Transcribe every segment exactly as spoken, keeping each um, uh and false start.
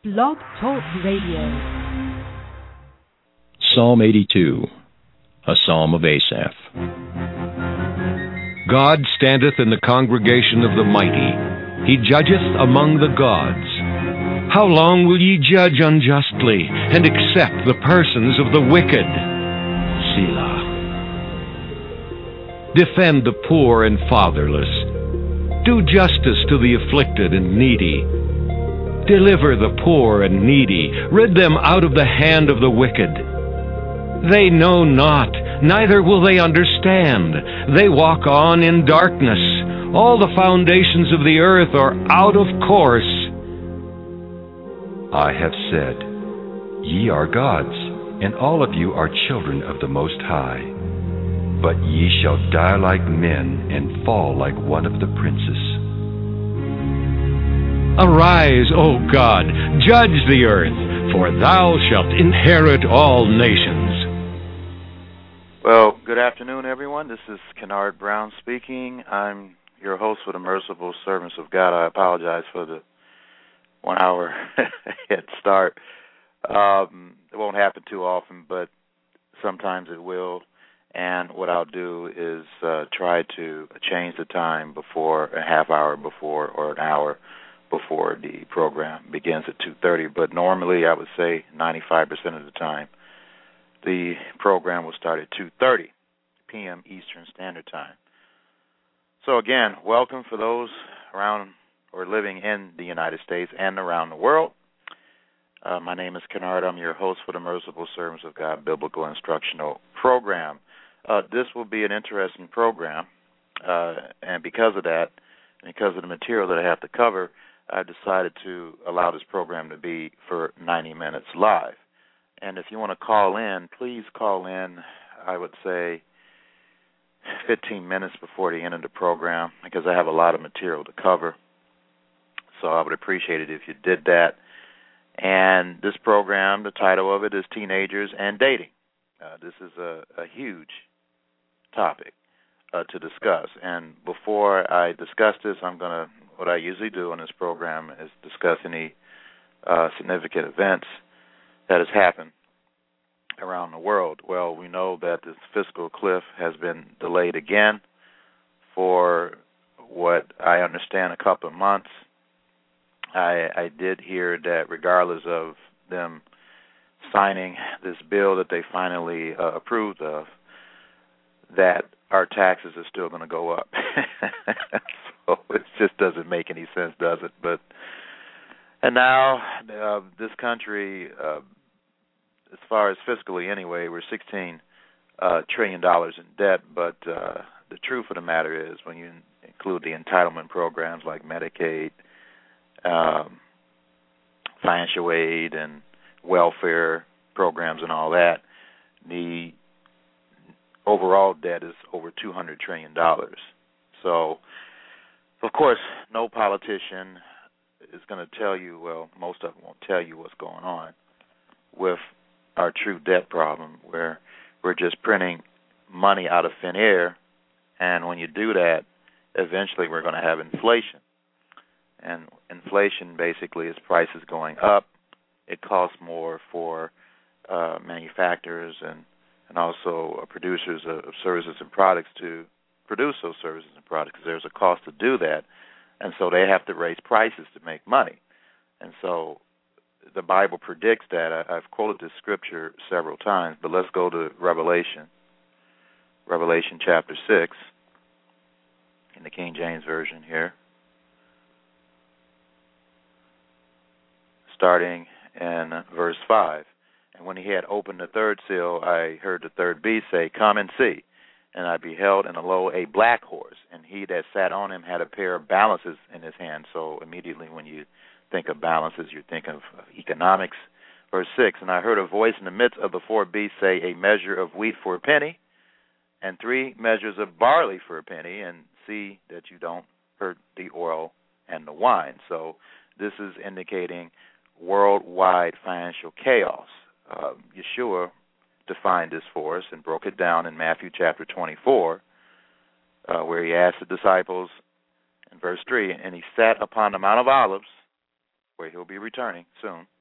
Blog Talk Radio. Psalm eighty-two, a psalm of Asaph. God standeth in the congregation of the mighty. He judgeth among the gods. How long will ye judge unjustly, and accept the persons of the wicked? Selah. Defend the poor and fatherless. Do justice to the afflicted and needy. Deliver the poor and needy. Rid them out of the hand of the wicked. They know not, neither will they understand. They walk on in darkness. All the foundations of the earth are out of course. I have said, Ye are gods, and all of you are children of the Most High. But ye shall die like men, and fall like one of the princes. Arise, O God, judge the earth, for thou shalt inherit all nations. Well, good afternoon, everyone. This is Kennard Brown speaking. I'm your host for the Merciful Servants of God. I apologize for the one-hour head start. Um, it won't happen too often, but sometimes it will. And what I'll do is uh, try to change the time before, a half hour before, or an hour before the program begins at two thirty. But normally I would say ninety-five percent of the time the program will start at two thirty p.m. Eastern Standard Time. So again, welcome for those around or living in the United States and around the world. Uh, my name is Kennard. I'm your host for the Merciful Servants of God Biblical Instructional Program. Uh, this will be an interesting program, uh, and because of that, because of the material that I have to cover, I've decided to allow this program to be for ninety minutes live. And if you want to call in, please call in, I would say, fifteen minutes before the end of the program, because I have a lot of material to cover. So I would appreciate it if you did that. And this program, the title of it is Teenagers and Dating. Uh, this is a, a huge topic uh, to discuss. And before I discuss this, I'm going to, what I usually do on this program is discuss any uh, significant events that has happened around the world. Well, we know that this fiscal cliff has been delayed again for what I understand a couple of months. I, I did hear that regardless of them signing this bill that they finally uh, approved of, that our taxes are still going to go up. So it just doesn't make any sense, does it? But and now uh, this country, uh, as far as fiscally anyway, we're sixteen uh, trillion dollars in debt. But uh, the truth of the matter is, when you include the entitlement programs like Medicaid, um, financial aid, and welfare programs and all that, the overall debt is over two hundred trillion dollars. So, of course, no politician is going to tell you, well, most of them won't tell you what's going on with our true debt problem, where we're just printing money out of thin air, and when you do that, eventually we're going to have inflation. And inflation basically is prices going up. It costs more for uh, manufacturers and, and also uh, producers of, of services and products to produce those services and products, because there's a cost to do that. And so they have to raise prices to make money. And so the Bible predicts that. I, I've quoted this scripture several times, but let's go to Revelation, Revelation chapter six, in the King James Version here, starting in verse five. And when he had opened the third seal, I heard the third beast say, Come and see. And I beheld, and lo, a black horse, and he that sat on him had a pair of balances in his hand. So immediately when you think of balances, you think of economics. Verse six, And I heard a voice in the midst of the four beasts say, A measure of wheat for a penny, and three measures of barley for a penny, and see that you don't hurt the oil and the wine. So this is indicating worldwide financial chaos. Uh, Yeshua defined this for us and broke it down in Matthew chapter twenty-four, uh, where he asked the disciples in verse three, and he sat upon the Mount of Olives, where he'll be returning soon,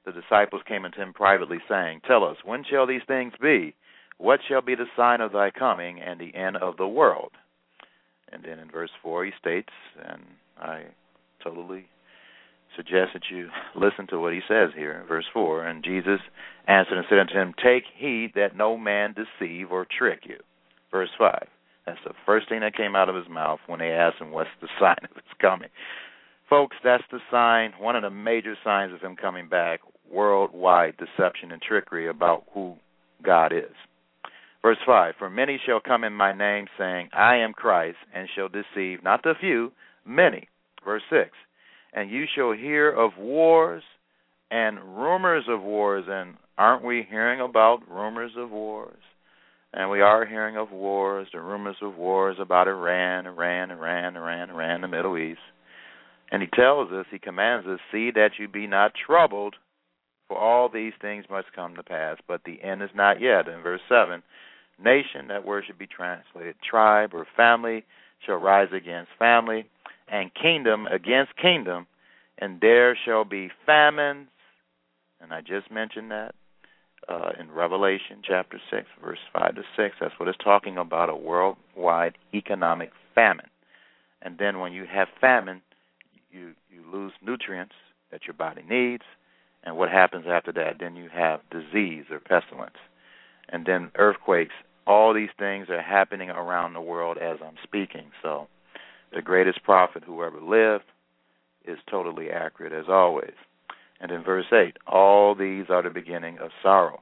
the disciples came unto him privately, saying, Tell us, when shall these things be? What shall be the sign of thy coming and the end of the world? And then in verse four he states, and I totally suggest that you listen to what he says here in verse four. And Jesus answered and said unto him, Take heed that no man deceive or trick you. Verse five. That's the first thing that came out of his mouth when they asked him what's the sign of his coming. Folks, that's the sign, one of the major signs of him coming back, worldwide deception and trickery about who God is. Verse five, For many shall come in my name, saying, I am Christ, and shall deceive, not the few, many. Verse six, And you shall hear of wars and rumors of wars. And aren't we hearing about rumors of wars? And we are hearing of wars, the rumors of wars about Iran, Iran, Iran, Iran, Iran, the Middle East. And he tells us, he commands us, See that you be not troubled, for all these things must come to pass, but the end is not yet. In verse seven, Nation, that word should be translated tribe or family, shall rise against family, and kingdom against kingdom, and there shall be famines. And I just mentioned that uh, in Revelation chapter six, verse five to six. That's what it's talking about, a worldwide economic famine. And then when you have famine, you, you lose nutrients that your body needs. And what happens after that? Then you have disease or pestilence. And then earthquakes. All these things are happening around the world as I'm speaking. So the greatest prophet who ever lived is totally accurate as always. And in verse eight, all these are the beginning of sorrows.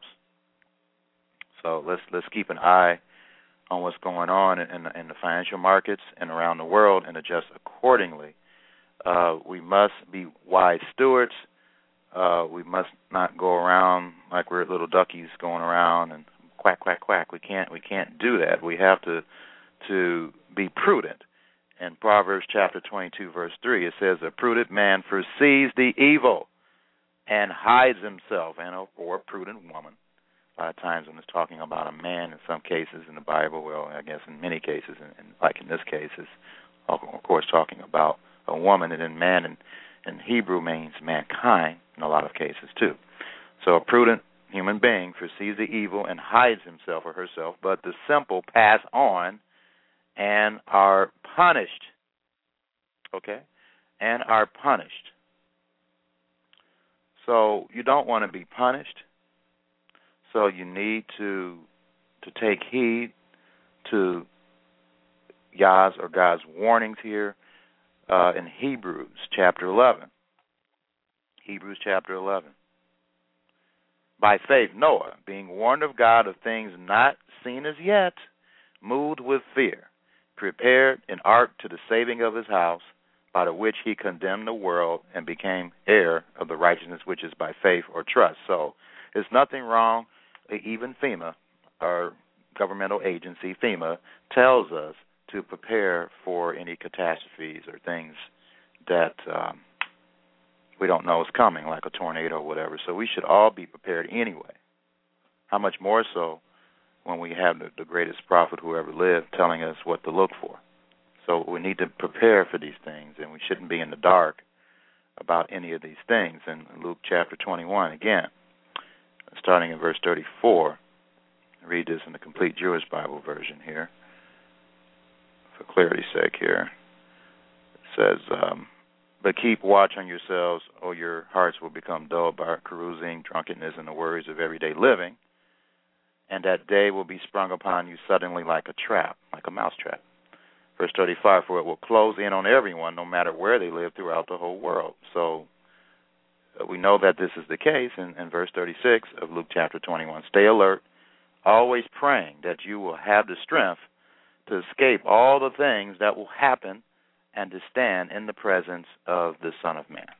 So let's let's keep an eye on what's going on in, in, in the financial markets and around the world and adjust accordingly. Uh, we must be wise stewards. Uh, we must not go around like we're little duckies going around and quack, quack, quack. We can't we can't do that. We have to to be prudent. In Proverbs chapter twenty-two, verse three, it says, A prudent man foresees the evil and hides himself, and a, or a prudent woman. A lot of times when it's talking about a man, in some cases in the Bible, well, I guess in many cases, and, and like in this case, it's of course talking about a woman, and then man in, in Hebrew means mankind in a lot of cases too. So a prudent human being foresees the evil and hides himself or herself, but the simple pass on and are punished. Okay? And are punished. So you don't want to be punished. So you need to to take heed to Yah's or God's warnings here uh, in Hebrews chapter eleven. Hebrews chapter eleven. By faith, Noah, being warned of God of things not seen as yet, moved with fear, prepared an ark to the saving of his house, by the which he condemned the world and became heir of the righteousness which is by faith or trust. So there's nothing wrong. Even FEMA, our governmental agency, FEMA, tells us to prepare for any catastrophes or things that um, we don't know is coming, like a tornado or whatever. So we should all be prepared anyway. How much more so when we have the, the greatest prophet who ever lived telling us what to look for. So we need to prepare for these things, and we shouldn't be in the dark about any of these things. In Luke chapter twenty-one, again, starting in verse thirty-four, I read this in the Complete Jewish Bible version here, for clarity's sake here. It says, um, But keep watch on yourselves, or your hearts will become dull by carousing, drunkenness, and the worries of everyday living, and that day will be sprung upon you suddenly like a trap, like a mousetrap. Verse thirty-five, For it will close in on everyone, no matter where they live throughout the whole world. So uh, we know that this is the case in, in verse thirty-six of Luke chapter twenty-one. Stay alert, always praying that you will have the strength to escape all the things that will happen and to stand in the presence of the Son of Man.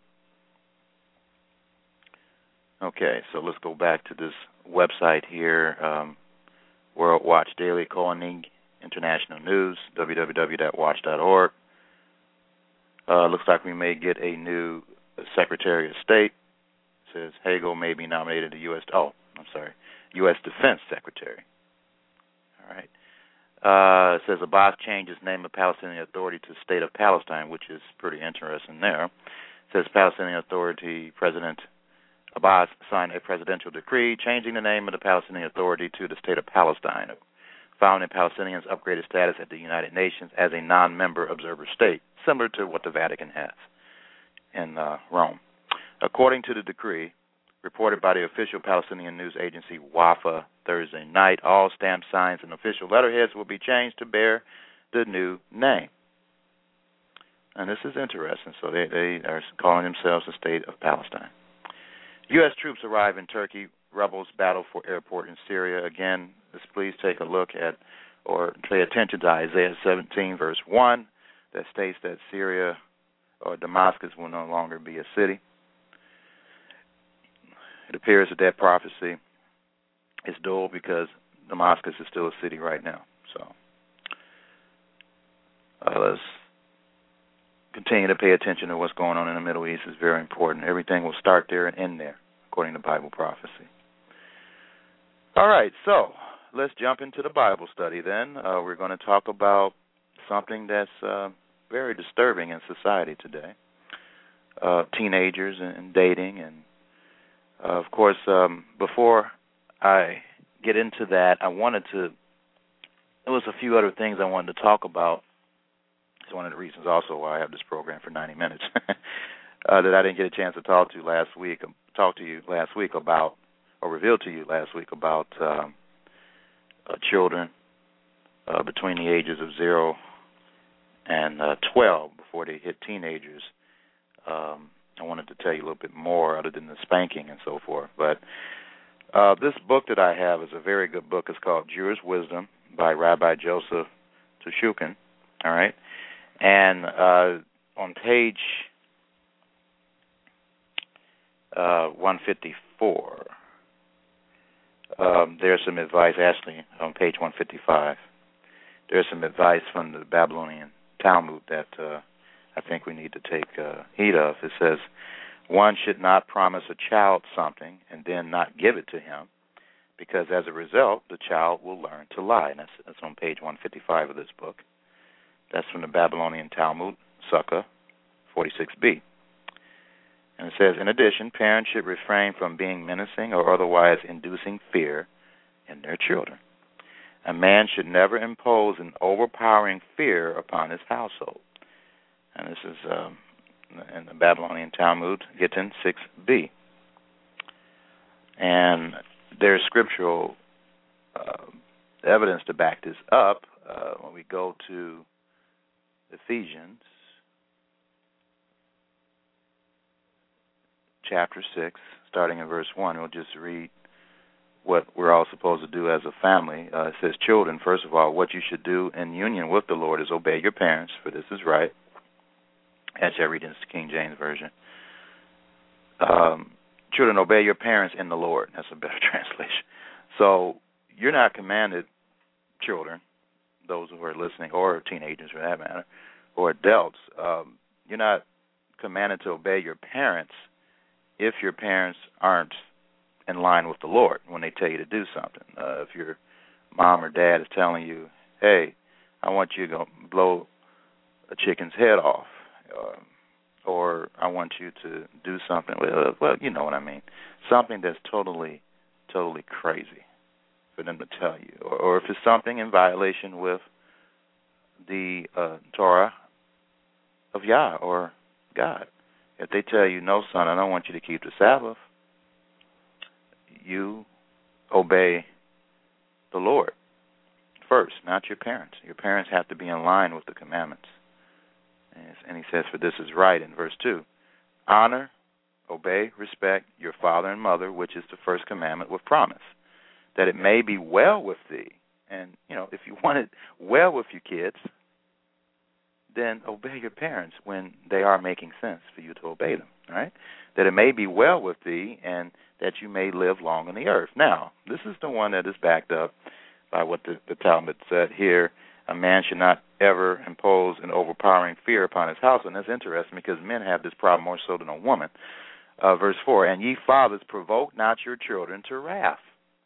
Okay, so let's go back to this website here, um, World Watch Daily, Koenig International News, w w w dot watch dot org. Uh, looks like we may get a new Secretary of State. It says Hagel may be nominated to U S Oh, I'm sorry, U S Defense Secretary. All right. Uh, it says Abbas changes name of Palestinian Authority to State of Palestine, which is pretty interesting there. It says Palestinian Authority President Abbas signed a presidential decree changing the name of the Palestinian Authority to the State of Palestine, founding Palestinians' upgraded status at the United Nations as a non-member observer state, similar to what the Vatican has in uh, Rome. According to the decree, reported by the official Palestinian news agency WAFA Thursday night, all stamp signs and official letterheads will be changed to bear the new name. And this is interesting. So they, they are calling themselves the State of Palestine. U S troops arrive in Turkey. Rebels battle for airport in Syria. Again, just please take a look at or pay attention to Isaiah seventeen, verse one, that states that Syria or Damascus will no longer be a city. It appears that that prophecy is dual because Damascus is still a city right now. So uh, let's continue to pay attention to what's going on in the Middle East. It's very important. Everything will start there and end there, according to Bible prophecy. All right, so let's jump into the Bible study then. Uh, we're going to talk about something that's uh, very disturbing in society today, uh, teenagers and, and dating. And, uh, of course, um, before I get into that, I wanted to, there was a few other things I wanted to talk about. It's one of the reasons also why I have this program for ninety minutes uh, that I didn't get a chance to talk to last week, talk to you last week about, or reveal to you last week about um, uh, children uh, between the ages of zero and uh, twelve before they hit teenagers. Um, I wanted to tell you a little bit more other than the spanking and so forth. But uh, this book that I have is a very good book. It's called Jewish Wisdom by Rabbi Joseph Tushukin. All right. And uh, on page uh, one fifty-four, um, there's some advice, actually, on page one fifty-five. There's some advice from the Babylonian Talmud that uh, I think we need to take uh, heed of. It says, one should not promise a child something and then not give it to him, because as a result, the child will learn to lie. And that's, that's on page one fifty-five of this book. That's from the Babylonian Talmud, Sukkah forty-six b. And it says, in addition, parents should refrain from being menacing or otherwise inducing fear in their children. A man should never impose an overpowering fear upon his household. And this is um, in the Babylonian Talmud, Gittin six b. And there's scriptural uh, evidence to back this up uh, when we go to Ephesians chapter six, starting in verse one. We'll just read what we're all supposed to do as a family. Uh, it says, children, first of all, what you should do in union with the Lord is obey your parents, for this is right. Actually, I read in the King James Version. Um, children, obey your parents in the Lord. That's a better translation. So you're not commanded, children, those who are listening, or teenagers for that matter, or adults, um, you're not commanded to obey your parents if your parents aren't in line with the Lord when they tell you to do something. Uh, if your mom or dad is telling you, hey, I want you to go blow a chicken's head off, uh, or I want you to do something, well, well, you know what I mean, something that's totally, totally crazy for them to tell you, or, or if it's something in violation with the uh, Torah of Yah or God. If they tell you, no, son, I don't want you to keep the Sabbath, you obey the Lord first, not your parents. Your parents have to be in line with the commandments. And he says, for this is right in verse two. Honor, obey, respect your father and mother, which is the first commandment with promise, that it may be well with thee. And, you know, if you want it well with your kids, then obey your parents when they are making sense for you to obey them, all right? That it may be well with thee and that you may live long on the earth. Now, this is the one that is backed up by what the, the Talmud said here. A man should not ever impose an overpowering fear upon his house. And that's interesting because men have this problem more so than a woman. Uh, verse four, and ye fathers, provoke not your children to wrath.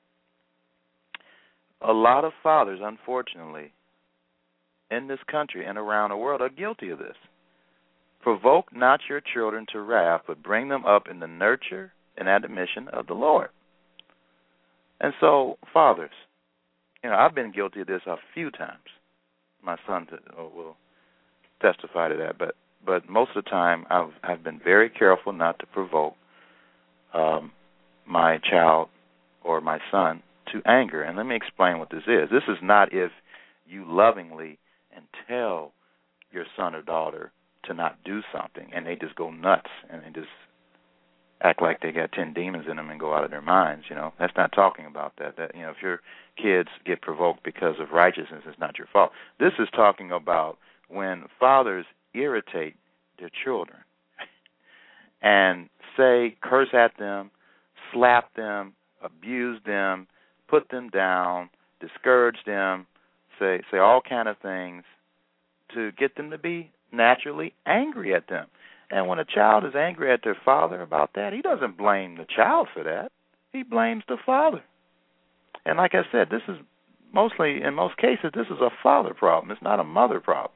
A lot of fathers, unfortunately, in this country and around the world are guilty of this. Provoke not your children to wrath, but bring them up in the nurture and admonition of the Lord. And so, fathers, you know, I've been guilty of this a few times. My son will testify to that, but but most of the time I've I've been very careful not to provoke um, my child or my son to anger. And let me explain what this is. This is not if you lovingly and tell your son or daughter to not do something and they just go nuts and they just act like they got ten demons in them and go out of their minds. You know, that's not talking about that. That, you know, if your kids get provoked because of righteousness, it's not your fault. This is talking about when fathers irritate their children and say, curse at them, slap them, abuse them, put them down, discourage them, say say all kind of things to get them to be naturally angry at them. And when a child is angry at their father about that, he doesn't blame the child for that. He blames the father. And like I said, this is mostly, in most cases, this is a father problem. It's not a mother problem.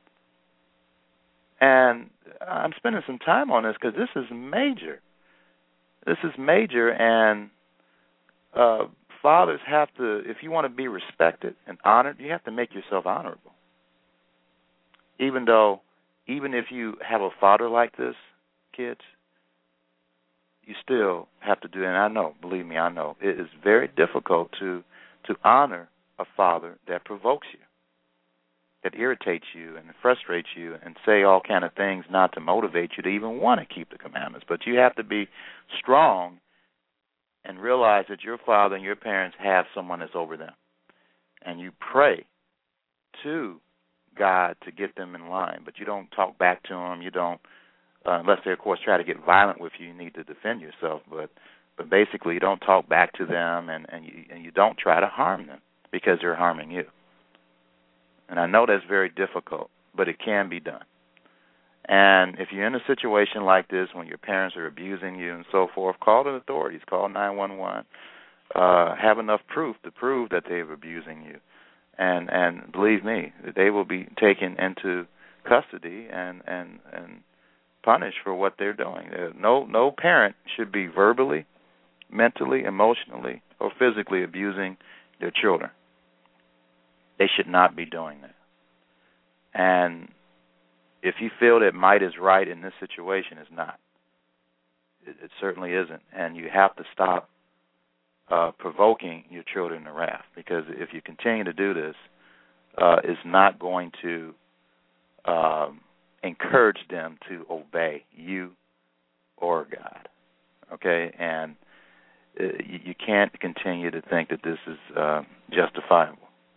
And I'm spending some time on this because this is major. This is major, and uh, fathers have to, if you want to be respected and honored, you have to make yourself honorable. Even though, even if you have a father like this, kids, you still have to do it. And I know, believe me, I know, it is very difficult to to honor a father that provokes you, that irritates you and frustrates you and say all kind of things not to motivate you to even want to keep the commandments. But you have to be strong and realize that your father and your parents have someone that's over them. And you pray to God to get them in line, but you don't talk back to them. You don't, uh, unless they, of course, try to get violent with you, you need to defend yourself. But but basically, you don't talk back to them, and, and, you, and you don't try to harm them because they're harming you. And I know that's very difficult, but it can be done. And if you're in a situation like this when your parents are abusing you and so forth, call the authorities, call nine one one. Uh, have enough proof to prove that they're abusing you. And and believe me, they will be taken into custody and, and, and punished for what they're doing. No no parent should be verbally, mentally, emotionally, or physically abusing their children. They should not be doing that. And if you feel that might is right in this situation, it's not. It, it certainly isn't. And you have to stop uh, provoking your children to wrath, because if you continue to do this, uh, it's not going to um, encourage them to obey you or God. Okay? And uh, you, you can't continue to think that this is uh, justifiable.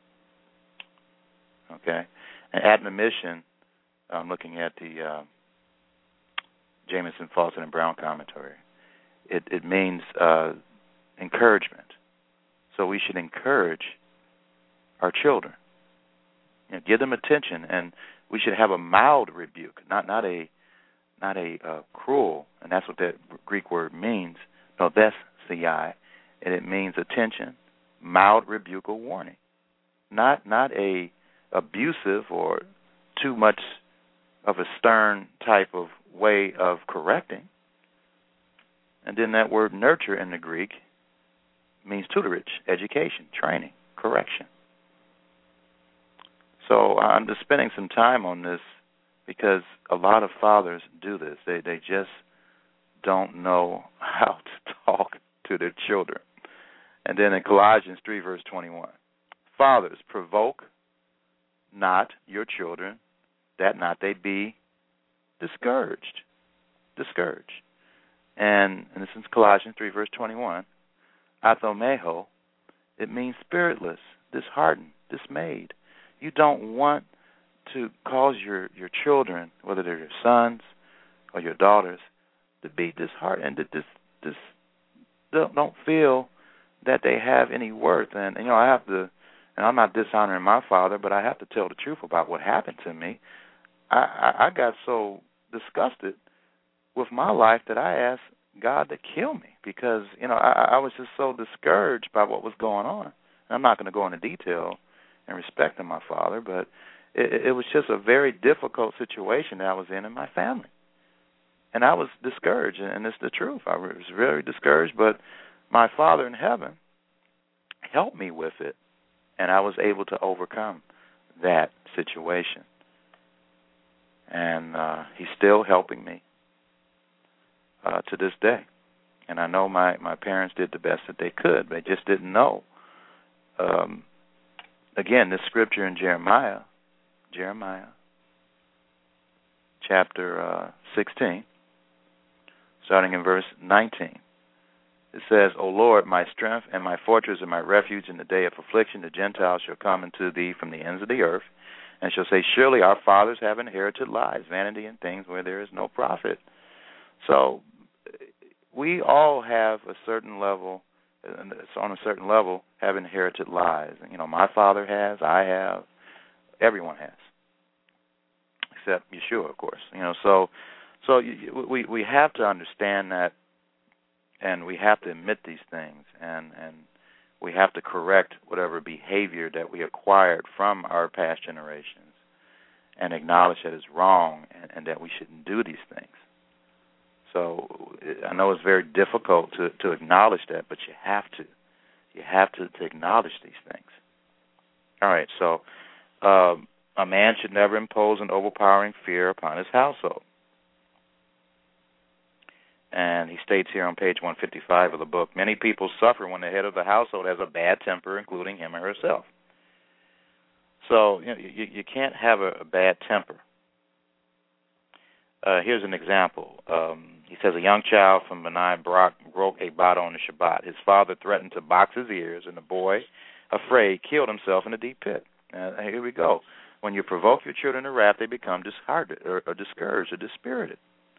Okay? And admonition, I'm looking at the uh, Jamieson, Fausset, and Brown commentary. It, it means uh, encouragement. So we should encourage our children. You know, give them attention, and we should have a mild rebuke, not not a not a uh, cruel, and that's what that Greek word means. No, that's siai, and it means attention, mild rebuke or warning, not not a abusive or too much of a stern type of way of correcting. And then that word nurture in the Greek means tutorage, education, training, correction. So I'm just spending some time on this because a lot of fathers do this. They they just don't know how to talk to their children. And then in Colossians three, verse twenty-one, fathers, provoke not your children, that not they be discouraged. Discouraged. And, and this is Colossians three, verse twenty-one. Athomeho, it means spiritless, disheartened, dismayed. You don't want to cause your, your children, whether they're your sons or your daughters, to be disheartened, to dis, dis, don't, don't feel that they have any worth. And, you know, I have to, and I'm not dishonoring my father, but I have to tell the truth about what happened to me. I, I, I got so disgusted with my life that I asked God to kill me because, you know, I, I was just so discouraged by what was going on. And I'm not going to go into detail in respect to my father, but it, it was just a very difficult situation that I was in in my family. and I was discouraged, and it's the truth. I was very discouraged, but my Father in heaven helped me with it, and I was able to overcome that situation. And uh, he's still helping me uh, to this day. And I know my, my parents did the best that they could. They just didn't know. Um, again, this scripture in Jeremiah, Jeremiah, chapter uh, sixteen, starting in verse nineteen. It says, O Lord, my strength and my fortress and my refuge in the day of affliction, the Gentiles shall come unto thee from the ends of the earth, and shall say, surely our fathers have inherited lies, vanity and things where there is no profit. So we all have a certain level, on a certain level, have inherited lies. You know, my father has, I have, everyone has, except Yeshua, of course. You know, so so you, we we have to understand that. And we have to admit these things, and, and we have to correct whatever behavior that we acquired from our past generations and acknowledge that it's wrong and, and that we shouldn't do these things. So I know it's very difficult to, to acknowledge that, but you have to. You have to, to acknowledge these things. All right, so um, a man should never impose an overpowering fear upon his household. And he states here on page one fifty-five of the book, many people suffer when the head of the household has a bad temper, including him or herself. So you know, you, you can't have a, a bad temper. Uh, here's an example. Um, he says, a young child from Benai Barak broke a bottle on the Shabbat. His father threatened to box his ears, and the boy, afraid, killed himself in a deep pit. Uh, here we go. When you provoke your children to wrath, they become disheartened or, or discouraged or dispirited.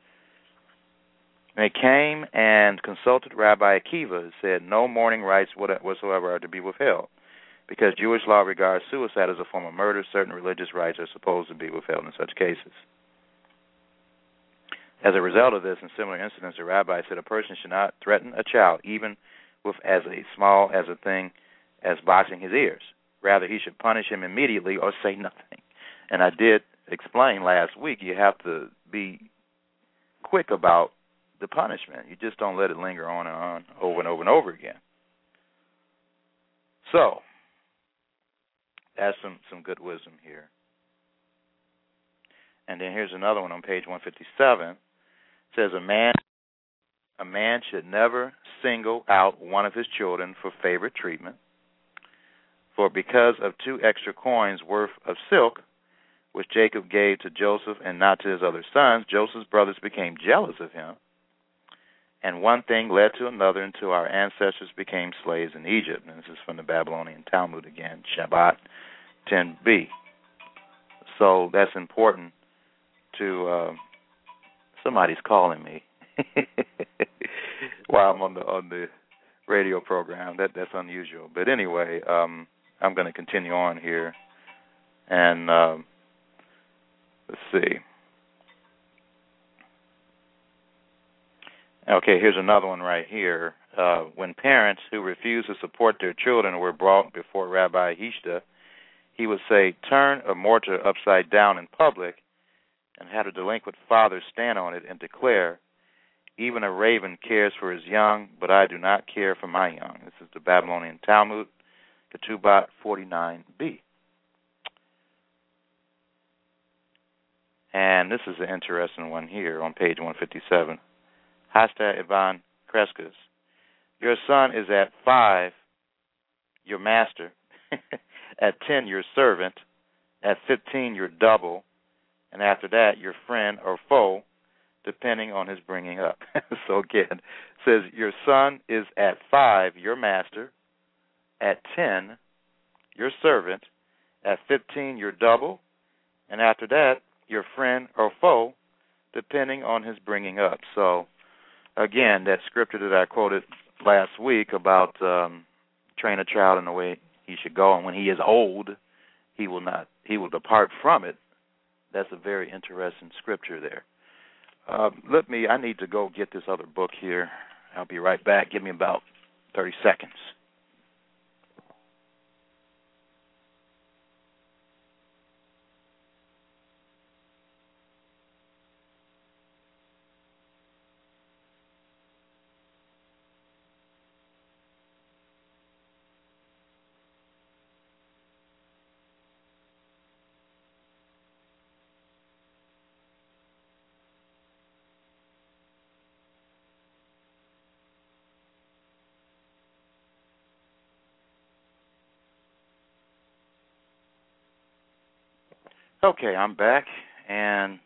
They came and consulted Rabbi Akiva and said, no mourning rites whatsoever are to be withheld, because Jewish law regards suicide as a form of murder. Certain religious rites are supposed to be withheld in such cases. As a result of this and similar incidents, the rabbi said a person should not threaten a child, even with as a small as a thing as boxing his ears. Rather, he should punish him immediately or say nothing. And I did explain last week, you have to be quick about the punishment. You just don't let it linger on and on over and over and over again. So, that's some, some good wisdom here. And then here's another one on page one fifty-seven. It says, a man a man should never single out one of his children for favorite treatment. For because of two extra coins worth of silk, which Jacob gave to Joseph and not to his other sons, Joseph's brothers became jealous of him. And one thing led to another until our ancestors became slaves in Egypt. And this is from the Babylonian Talmud again, Shabbat ten b. So that's important to, uh, somebody's calling me while I'm on the on the radio program. That That's unusual. But anyway, um, I'm going to continue on here. And um, let's see. Okay, here's another one right here. Uh, when parents who refused to support their children were brought before Rabbi Hishda, he would say, turn a mortar upside down in public and have a delinquent father stand on it and declare, even a raven cares for his young, but I do not care for my young. This is the Babylonian Talmud, Ketubot forty-nine b. And this is an interesting one here on page one fifty-seven. Hasta Ivan Kreskas. Your son is at five, your master. At ten, your servant. At fifteen, your double. And after that, your friend or foe, depending on his bringing up. So again, it says your son is at five, your master. At ten, your servant. At fifteen, your double. And after that, your friend or foe, depending on his bringing up. So again, that scripture that I quoted last week about um, train a child in the way he should go, and when he is old, he will not, he will depart from it. That's a very interesting scripture there. Uh, let me, I need to go get this other book here. I'll be right back. Give me about thirty seconds. Okay, I'm back, and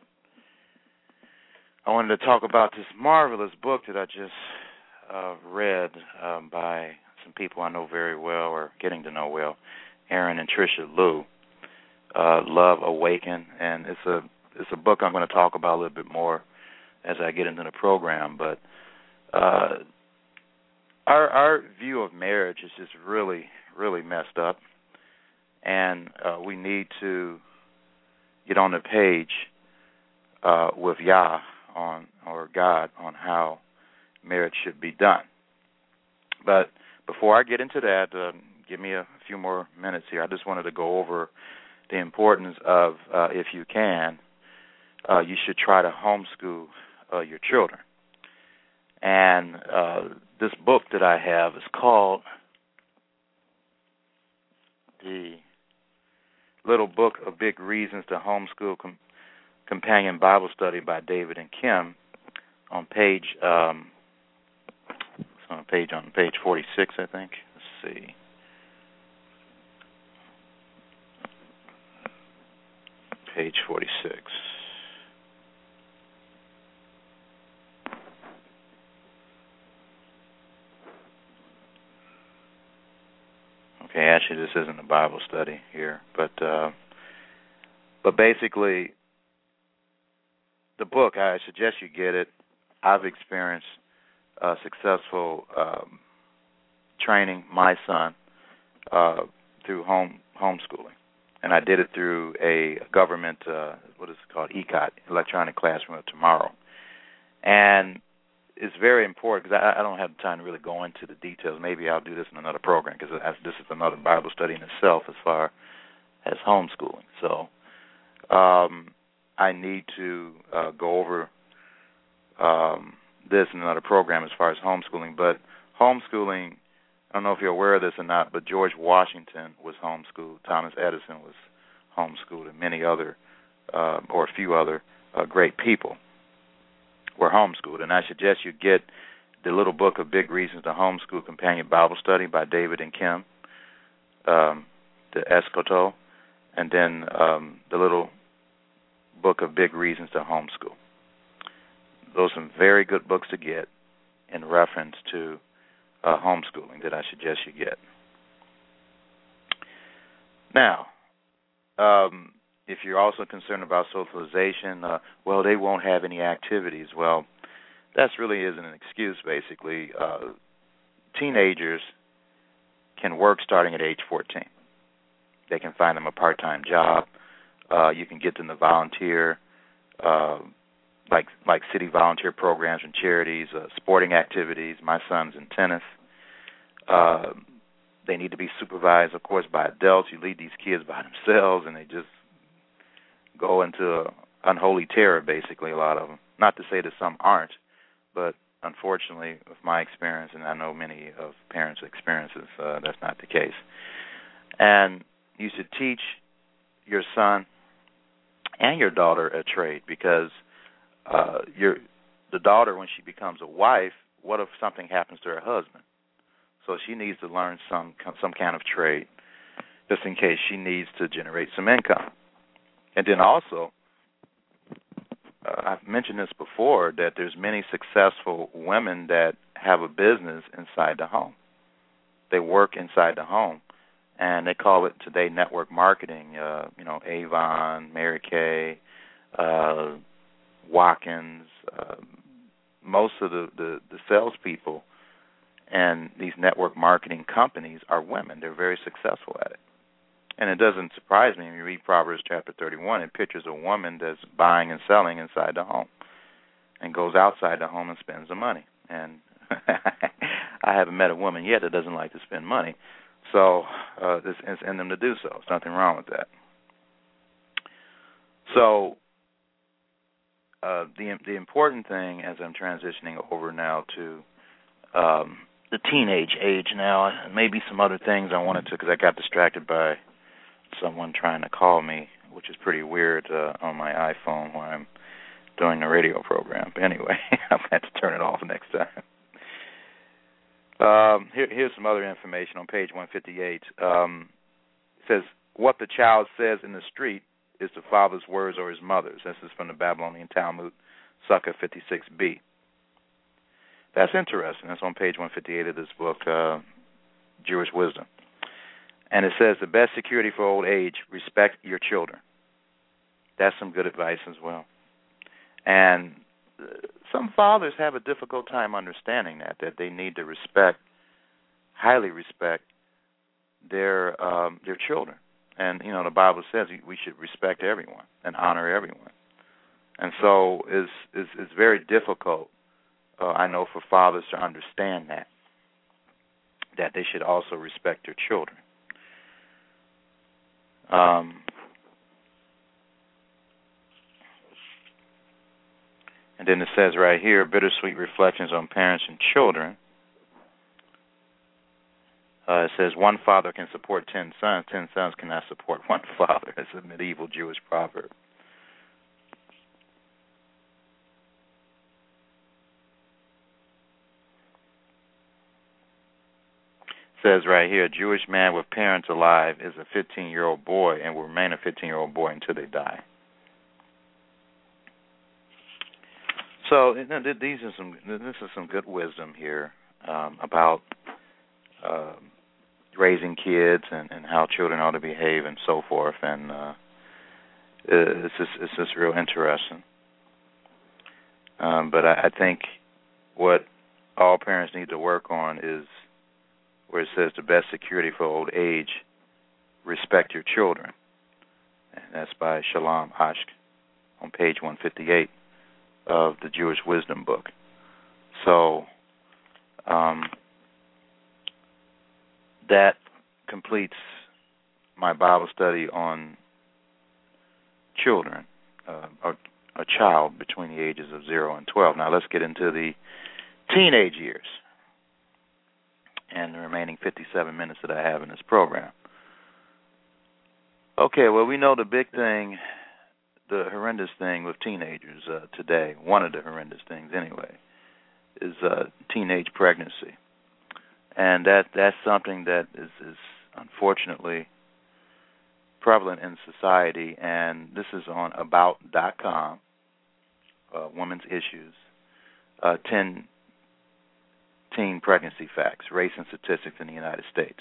I wanted to talk about this marvelous book that I just uh, read um, by some people I know very well, or getting to know well, Aaron and Tricia Liu, uh, Love Awaken, and it's a it's a book I'm going to talk about a little bit more as I get into the program. But uh, our our view of marriage is just really, really messed up, and uh, we need to get on the page uh, with Yah on or God on how marriage should be done. But before I get into that, uh, give me a few more minutes here. I just wanted to go over the importance of, uh, if you can, uh, you should try to homeschool uh, your children. And uh, this book that I have is called The Little Book of Big Reasons to Homeschool Com- Companion Bible Study by David and Kim, on page um, it's on page on page forty-six, I think. Let's see. Page forty-six. Okay, actually, this isn't a Bible study here, but uh, but basically, the book, I suggest you get it. I've experienced uh, successful um, training my son uh, through home homeschooling, and I did it through a government, uh, what is it called, E C O T, Electronic Classroom of Tomorrow, and it's very important because I, I don't have time to really go into the details. Maybe I'll do this in another program because this is another Bible study in itself as far as homeschooling. So um, I need to uh, go over um, this in another program as far as homeschooling. But homeschooling, I don't know if you're aware of this or not, but George Washington was homeschooled, Thomas Edison was homeschooled, and many other, uh, or a few other uh, great people were homeschooled. And I suggest you get the Little Book of Big Reasons to Homeschool Companion Bible Study by David and Kim, um, the Escoto, and then um, the Little Book of Big Reasons to Homeschool. Those are some very good books to get in reference to uh, homeschooling that I suggest you get. Now, um, if you're also concerned about socialization, uh, well, they won't have any activities. Well, that really isn't an excuse, basically. Uh, teenagers can work starting at age fourteen. They can find them a part-time job. Uh, you can get them to volunteer, uh, like like city volunteer programs and charities, uh, sporting activities. My son's in tennis. Uh, they need to be supervised, of course, by adults. You leave these kids by themselves, and they just go into unholy terror, basically, a lot of them. Not to say that some aren't, but unfortunately, with my experience, and I know many of parents' experiences, uh, that's not the case. And you should teach your son and your daughter a trade, because uh, your the daughter, when she becomes a wife, what if something happens to her husband? So she needs to learn some some kind of trade, just in case she needs to generate some income. And then also, uh, I've mentioned this before, that there's many successful women that have a business inside the home. They work inside the home, and they call it today network marketing. Uh, you know, Avon, Mary Kay, uh, Watkins, uh, most of the, the, the salespeople and these network marketing companies are women. They're very successful at it. And it doesn't surprise me when you read Proverbs chapter thirty-one. It pictures a woman that's buying and selling inside the home and goes outside the home and spends the money. And I haven't met a woman yet that doesn't like to spend money. So uh, it's in them to do so. There's nothing wrong with that. So uh, the the important thing, as I'm transitioning over now to um, the teenage age now, maybe some other things I wanted to, because I got distracted by someone trying to call me, which is pretty weird uh, on my iPhone when I'm doing the radio program. But anyway, I'm going to have to turn it off next time. Um, here, here's some other information on page one fifty-eight. Um, it says, what the child says in the street is the father's words or his mother's. This is from the Babylonian Talmud, Sukkah fifty-six b. That's interesting. That's on page one fifty-eight of this book, uh, Jewish Wisdom. And it says, the best security for old age, respect your children. That's some good advice as well. And some fathers have a difficult time understanding that, that they need to respect, highly respect their um, their children. And, you know, the Bible says we should respect everyone and honor everyone. And so it's, it's, it's very difficult, uh, I know, for fathers to understand that, that they should also respect their children. Um, and then it says right here, bittersweet reflections on parents and children. Uh, it says, one father can support ten sons, ten sons cannot support one father. It's a medieval Jewish proverb. It says right here, a Jewish man with parents alive is a fifteen-year-old boy and will remain a fifteen-year-old boy until they die. So you know, these are some. This is some good wisdom here um, about uh, raising kids and, and how children ought to behave and so forth. And uh, it's just it's just real interesting. Um, but I, I think what all parents need to work on is where it says the best security for old age, respect your children. And that's by Shalom Aschk on page one fifty-eight of the Jewish Wisdom book. So um, that completes my Bible study on children, uh, or a child between the ages of zero and twelve. Now let's get into the teenage years and the remaining fifty-seven minutes that I have in this program. Okay, well, we know the big thing, the horrendous thing with teenagers uh, today, one of the horrendous things anyway, is uh, teenage pregnancy. And that that's something that is, is unfortunately prevalent in society, and this is on about dot com, uh, Women's Issues, uh, ten teen pregnancy facts, race and statistics in the United States.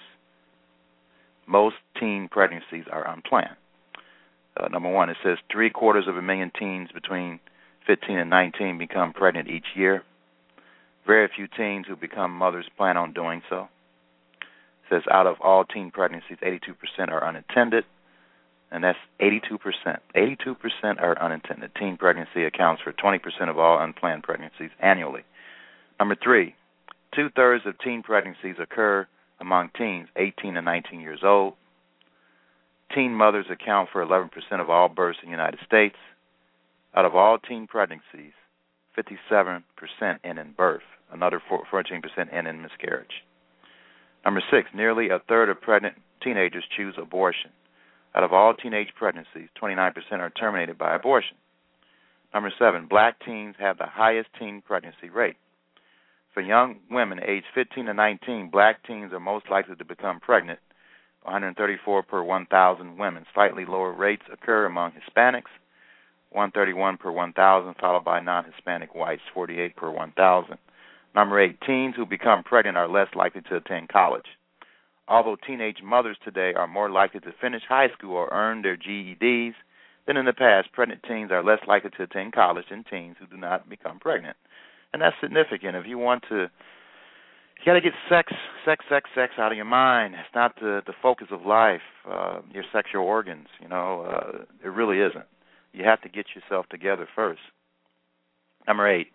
Most teen pregnancies are unplanned. Uh, number one, it says three quarters of a million teens between fifteen and nineteen become pregnant each year. Very few teens who become mothers plan on doing so. It says out of all teen pregnancies, eighty-two percent are unintended, and that's eighty-two percent. eighty-two percent are unintended. Teen pregnancy accounts for twenty percent of all unplanned pregnancies annually. Number three, two-thirds of teen pregnancies occur among teens eighteen to nineteen years old. Teen mothers account for eleven percent of all births in the United States. Out of all teen pregnancies, fifty-seven percent end in birth. Another fourteen percent end in miscarriage. Number six, nearly a third of pregnant teenagers choose abortion. Out of all teenage pregnancies, twenty-nine percent are terminated by abortion. Number seven, black teens have the highest teen pregnancy rate. For young women aged fifteen to nineteen, black teens are most likely to become pregnant, one hundred thirty-four per one thousand women. Slightly lower rates occur among Hispanics, one hundred thirty-one per one thousand, followed by non-Hispanic whites, forty-eight per one thousand. Number eight, teens who become pregnant are less likely to attend college. Although teenage mothers today are more likely to finish high school or earn their G E Ds than in the past, pregnant teens are less likely to attend college than teens who do not become pregnant. And that's significant. If you want to, you got to get sex, sex, sex, sex out of your mind. It's not the, the focus of life, uh, your sexual organs, you know. Uh, it really isn't. You have to get yourself together first. Number eight,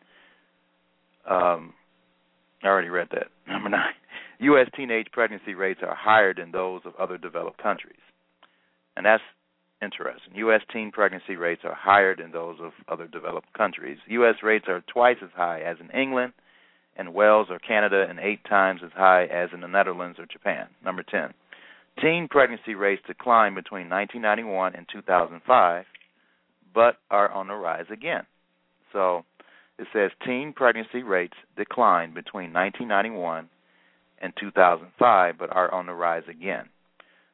um, I already read that. Number nine, U S teenage pregnancy rates are higher than those of other developed countries. And that's interesting. U S teen pregnancy rates are higher than those of other developed countries. U S rates are twice as high as in England and Wales or Canada, and eight times as high as in the Netherlands or Japan. Number ten, teen pregnancy rates declined between nineteen ninety-one and two thousand five, but are on the rise again. So it says teen pregnancy rates declined between nineteen ninety-one and two thousand five, but are on the rise again.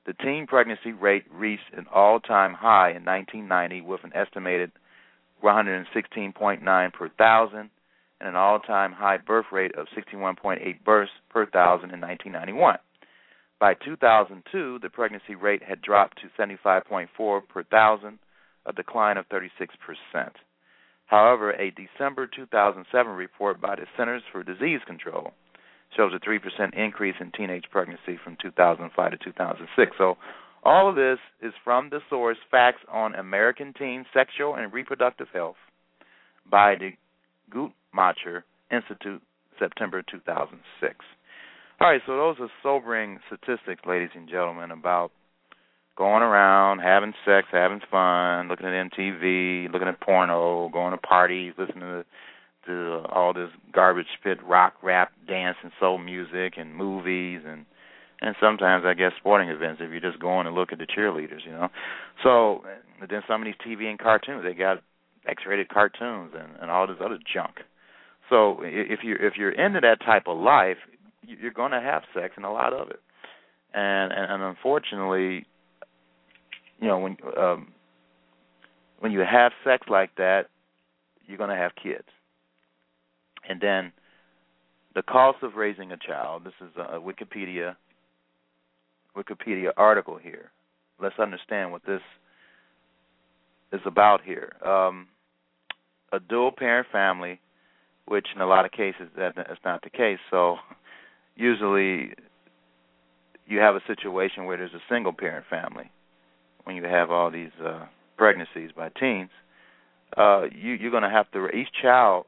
The teen pregnancy rate reached an all-time high in nineteen ninety with an estimated one hundred sixteen point nine per thousand and an all-time high birth rate of sixty-one point eight births per thousand in nineteen ninety-one. By two thousand two, the pregnancy rate had dropped to seventy-five point four per thousand, a decline of thirty-six percent. However, a December two thousand seven report by the Centers for Disease Control shows a three percent increase in teenage pregnancy from two thousand five to two thousand six. So all of this is from the source Facts on American Teen Sexual and Reproductive Health by the Guttmacher Institute, September two thousand six. All right, so those are sobering statistics, ladies and gentlemen, about going around, having sex, having fun, looking at M T V, looking at porno, going to parties, listening to to all this garbage pit rock, rap, dance, and soul music, and movies, and and sometimes, I guess, sporting events if you're just going to look at the cheerleaders, you know. So then some of these T V and cartoons, they got X-rated cartoons and, and all this other junk. So if you're, if you're into that type of life, you're going to have sex and a lot of it. And, and, and unfortunately, you know, when um, when you have sex like that, you're going to have kids. And then the cost of raising a child, this is a Wikipedia Wikipedia article here. Let's understand what this is about here. Um, a dual-parent family, which in a lot of cases that is not the case. So usually you have a situation where there's a single-parent family when you have all these uh, pregnancies by teens. Uh, you, you're going to have to, each child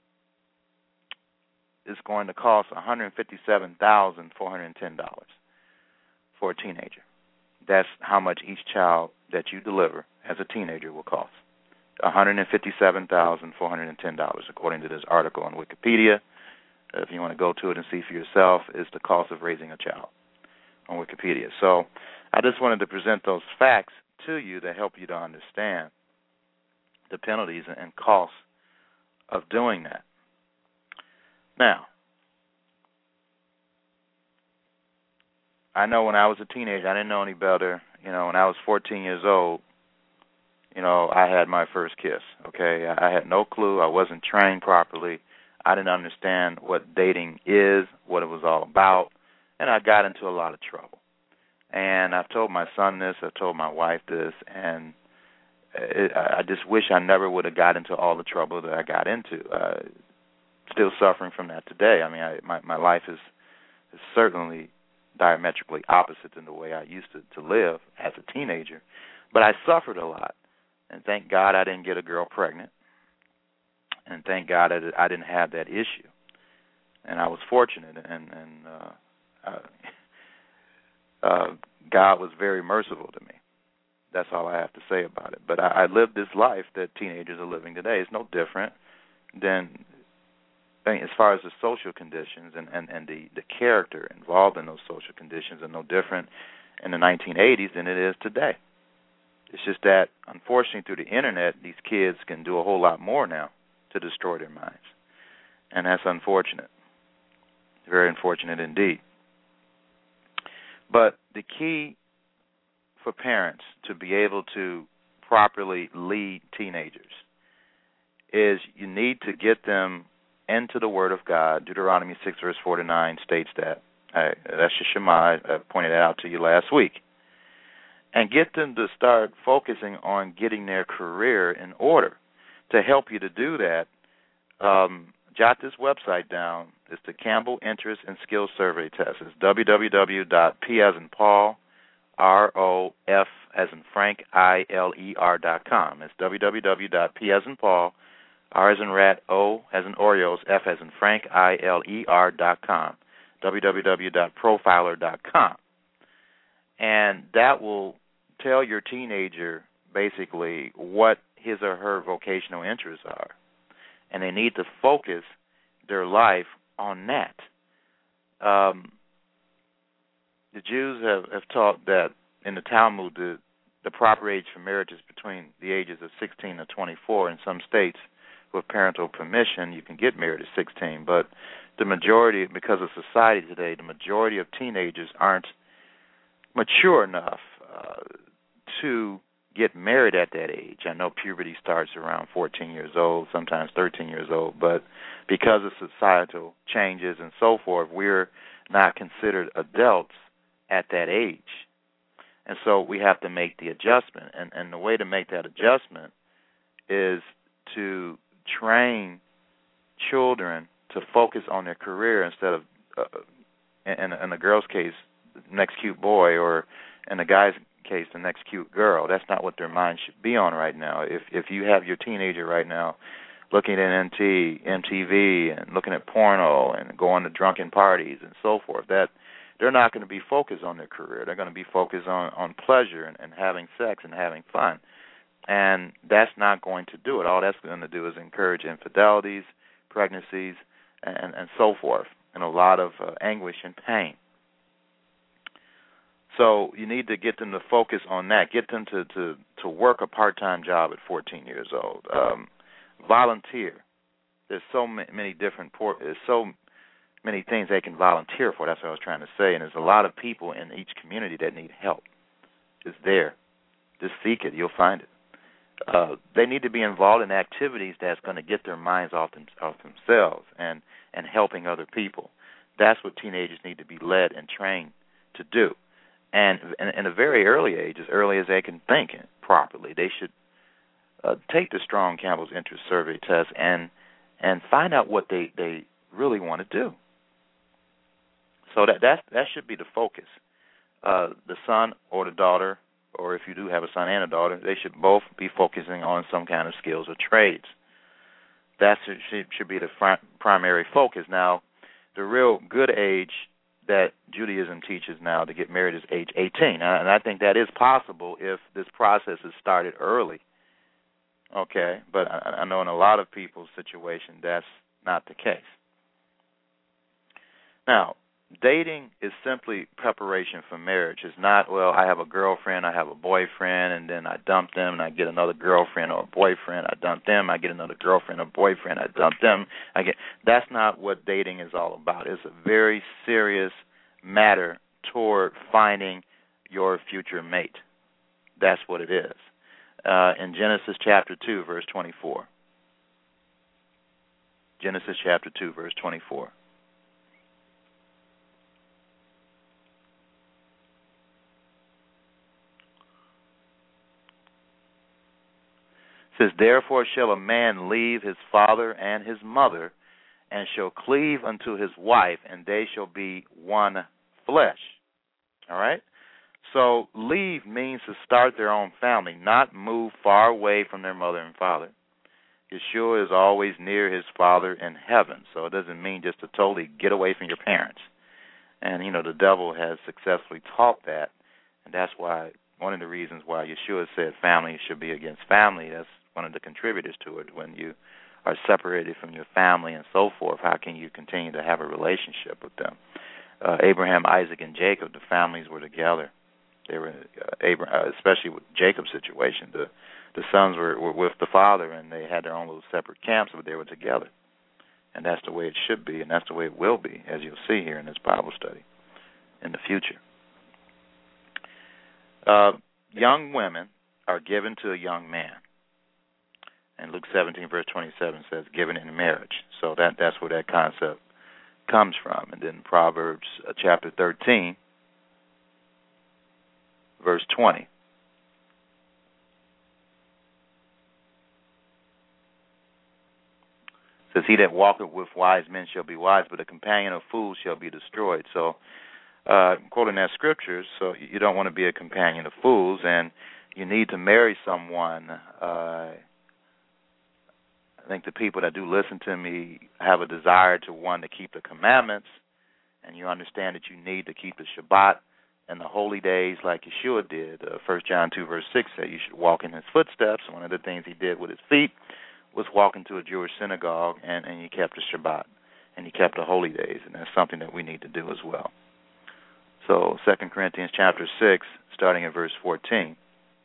is going to cost one hundred fifty-seven thousand four hundred ten dollars for a teenager. That's how much each child that you deliver as a teenager will cost. one hundred fifty-seven thousand four hundred ten dollars, according to this article on Wikipedia. If you want to go to it and see for yourself, is the cost of raising a child on Wikipedia. So I just wanted to present those facts to you to help you to understand the penalties and costs of doing that. Now, I know when I was a teenager, I didn't know any better. You know, when I was fourteen years old, you know, I had my first kiss, okay? I had no clue. I wasn't trained properly. I didn't understand what dating is, what it was all about, and I got into a lot of trouble. And I've told my son this, I've told my wife this, and it, I just wish I never would have got into all the trouble that I got into. Uh, still suffering from that today. I mean, I, my, my life is, is certainly diametrically opposite than the way I used to, to live as a teenager. But I suffered a lot, and thank God I didn't get a girl pregnant, and thank God I, I didn't have that issue. And I was fortunate, and, and uh, uh, uh, God was very merciful to me. That's all I have to say about it. But I, I lived this life that teenagers are living today. It's no different than, I mean, as far as the social conditions and, and, and the, the character involved in those social conditions are no different in the nineteen eighties than it is today. It's just that, unfortunately, through the Internet, these kids can do a whole lot more now to destroy their minds. And that's unfortunate. Very unfortunate indeed. But the key for parents to be able to properly lead teenagers is you need to get them into the Word of God. Deuteronomy six, verse four to nine states that. Uh, that's your Shema. I pointed that out to you last week. And get them to start focusing on getting their career in order. To help you to do that, um, jot this website down. It's the Campbell Interest and Skills Survey Test. It's w w w dot p as in Paul, R O F as in Frank, I L E R dot com. It's w w w dot p as in Paul, R as in Rat, O as in Oreos, F as in Frank, I L E R dot com. w w w dot profiler dot com. And that will tell your teenager basically what his or her vocational interests are. And they need to focus their life on that. Um, the Jews have, have taught that in the Talmud the, the proper age for marriage is between the ages of sixteen and twenty-four. In some states, with parental permission, you can get married at sixteen. But the majority, because of society today, the majority of teenagers aren't mature enough uh, to get married at that age. I know puberty starts around fourteen years old, sometimes thirteen years old, but because of societal changes and so forth, we're not considered adults at that age. And so we have to make the adjustment. And, and the way to make that adjustment is to train children to focus on their career instead of, uh, in, in the girl's case, next cute boy, or in the guy's case, the next cute girl. That's not what their mind should be on right now. If if you have your teenager right now looking at M T V and looking at porno and going to drunken parties and so forth, that they're not going to be focused on their career. They're going to be focused on, on pleasure and, and having sex and having fun. And that's not going to do it. All that's going to do is encourage infidelities, pregnancies, and, and so forth, and a lot of uh, anguish and pain. So you need to get them to focus on that. Get them to, to, to work a part-time job at fourteen years old. Um, volunteer. There's so many different por- there's so many things they can volunteer for. That's what I was trying to say. And there's a lot of people in each community that need help. It's there. Just seek it. You'll find it. Uh, they need to be involved in activities that's going to get their minds off, them, off themselves and, and helping other people. That's what teenagers need to be led and trained to do. And in a very early age, as early as they can think properly, they should uh, take the Strong Campbell's Interest Survey test and and find out what they, they really want to do. So that that's, that should be the focus. Uh, the son or the daughter, or if you do have a son and a daughter, they should both be focusing on some kind of skills or trades. That should, should be the fr- primary focus. Now, the real good age that Judaism teaches now to get married is age eighteen. And I think that is possible if this process is started early. Okay, but I know in a lot of people's situation that's not the case. Now, dating is simply preparation for marriage. It's not, well, I have a girlfriend, I have a boyfriend, and then I dump them, and I get another girlfriend or a boyfriend. I dump them, I get another girlfriend or boyfriend. I dump them. I get. That's not what dating is all about. It's a very serious matter toward finding your future mate. That's what it is. Uh, in Genesis chapter two, verse twenty-four. Genesis chapter two, verse twenty-four. It says, therefore shall a man leave his father and his mother, and shall cleave unto his wife, and they shall be one flesh. All right? So leave means to start their own family, not move far away from their mother and father. Yeshua is always near his Father in heaven, so it doesn't mean just to totally get away from your parents. And, you know, the devil has successfully taught that, and that's why one of the reasons why Yeshua said family should be against family. That's one of the contributors to it. When you are separated from your family and so forth, how can you continue to have a relationship with them? Uh, Abraham, Isaac, and Jacob, the families were together. They were, uh, Abraham, especially with Jacob's situation. The the sons were, were with the father, and they had their own little separate camps, but they were together. And that's the way it should be, and that's the way it will be, as you'll see here in this Bible study in the future. Uh, young women are given to a young man. And Luke seventeen, verse twenty-seven says, given in marriage. So that that's where that concept comes from. And then Proverbs uh, chapter thirteen, verse twenty. Says, he that walketh with wise men shall be wise, but a companion of fools shall be destroyed. So, uh, quoting that scripture, so you don't want to be a companion of fools, and you need to marry someone. Uh, I think the people that do listen to me have a desire to, one, to keep the commandments, and you understand that you need to keep the Shabbat and the holy days like Yeshua did. Uh, First John two, verse six said you should walk in his footsteps. One of the things he did with his feet was walk into a Jewish synagogue, and, and he kept the Shabbat, and he kept the holy days, and that's something that we need to do as well. So Second Corinthians chapter six, starting at verse fourteen,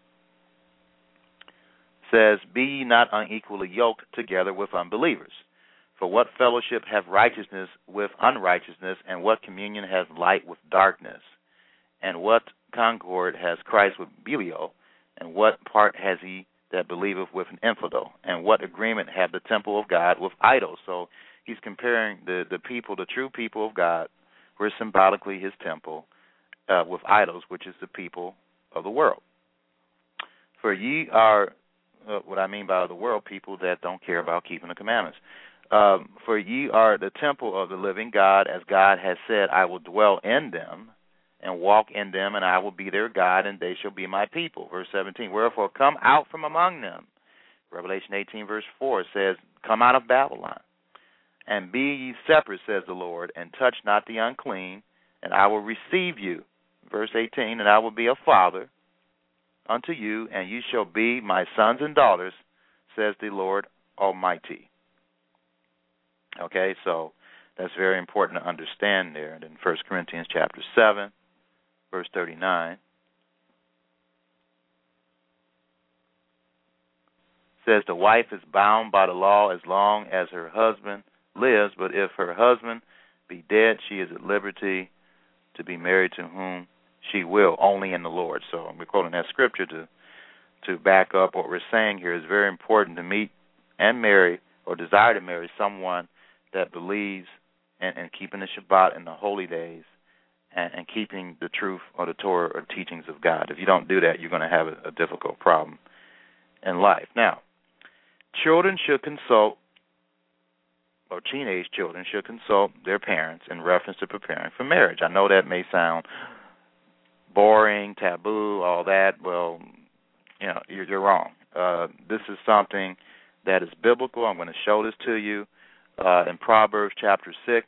says, be ye not unequally yoked together with unbelievers. For what fellowship have righteousness with unrighteousness, and what communion has light with darkness? And what concord has Christ with Belial? And what part has he that believeth with an infidel? And what agreement have the temple of God with idols? So he's comparing the, the people, the true people of God, who are symbolically his temple, uh, with idols, which is the people of the world. For ye are, uh, what I mean by the world, people that don't care about keeping the commandments. Um, for ye are the temple of the living God, as God has said, I will dwell in them and walk in them, and I will be their God, and they shall be my people. Verse seventeen, wherefore come out from among them. Revelation eighteen, verse four says, come out of Babylon, and be ye separate, says the Lord, and touch not the unclean, and I will receive you. Verse eighteen, and I will be a father unto you, and you shall be my sons and daughters, says the Lord Almighty. Okay, so that's very important to understand there. And in First Corinthians chapter seven, verse thirty-nine, says the wife is bound by the law as long as her husband lives, but if her husband be dead, she is at liberty to be married to whom she will, only in the Lord. So we're quoting that scripture to to back up what we're saying here. It's very important to meet and marry or desire to marry someone that believes in, in keeping the Shabbat and the holy days and, and keeping the truth or the Torah or teachings of God. If you don't do that, you're going to have a, a difficult problem in life. Now, children should consult, or teenage children should consult their parents in reference to preparing for marriage. I know that may sound boring, taboo, all that. Well, you know, you're, you're wrong. Uh, this is something that is biblical. I'm going to show this to you uh, in Proverbs chapter six.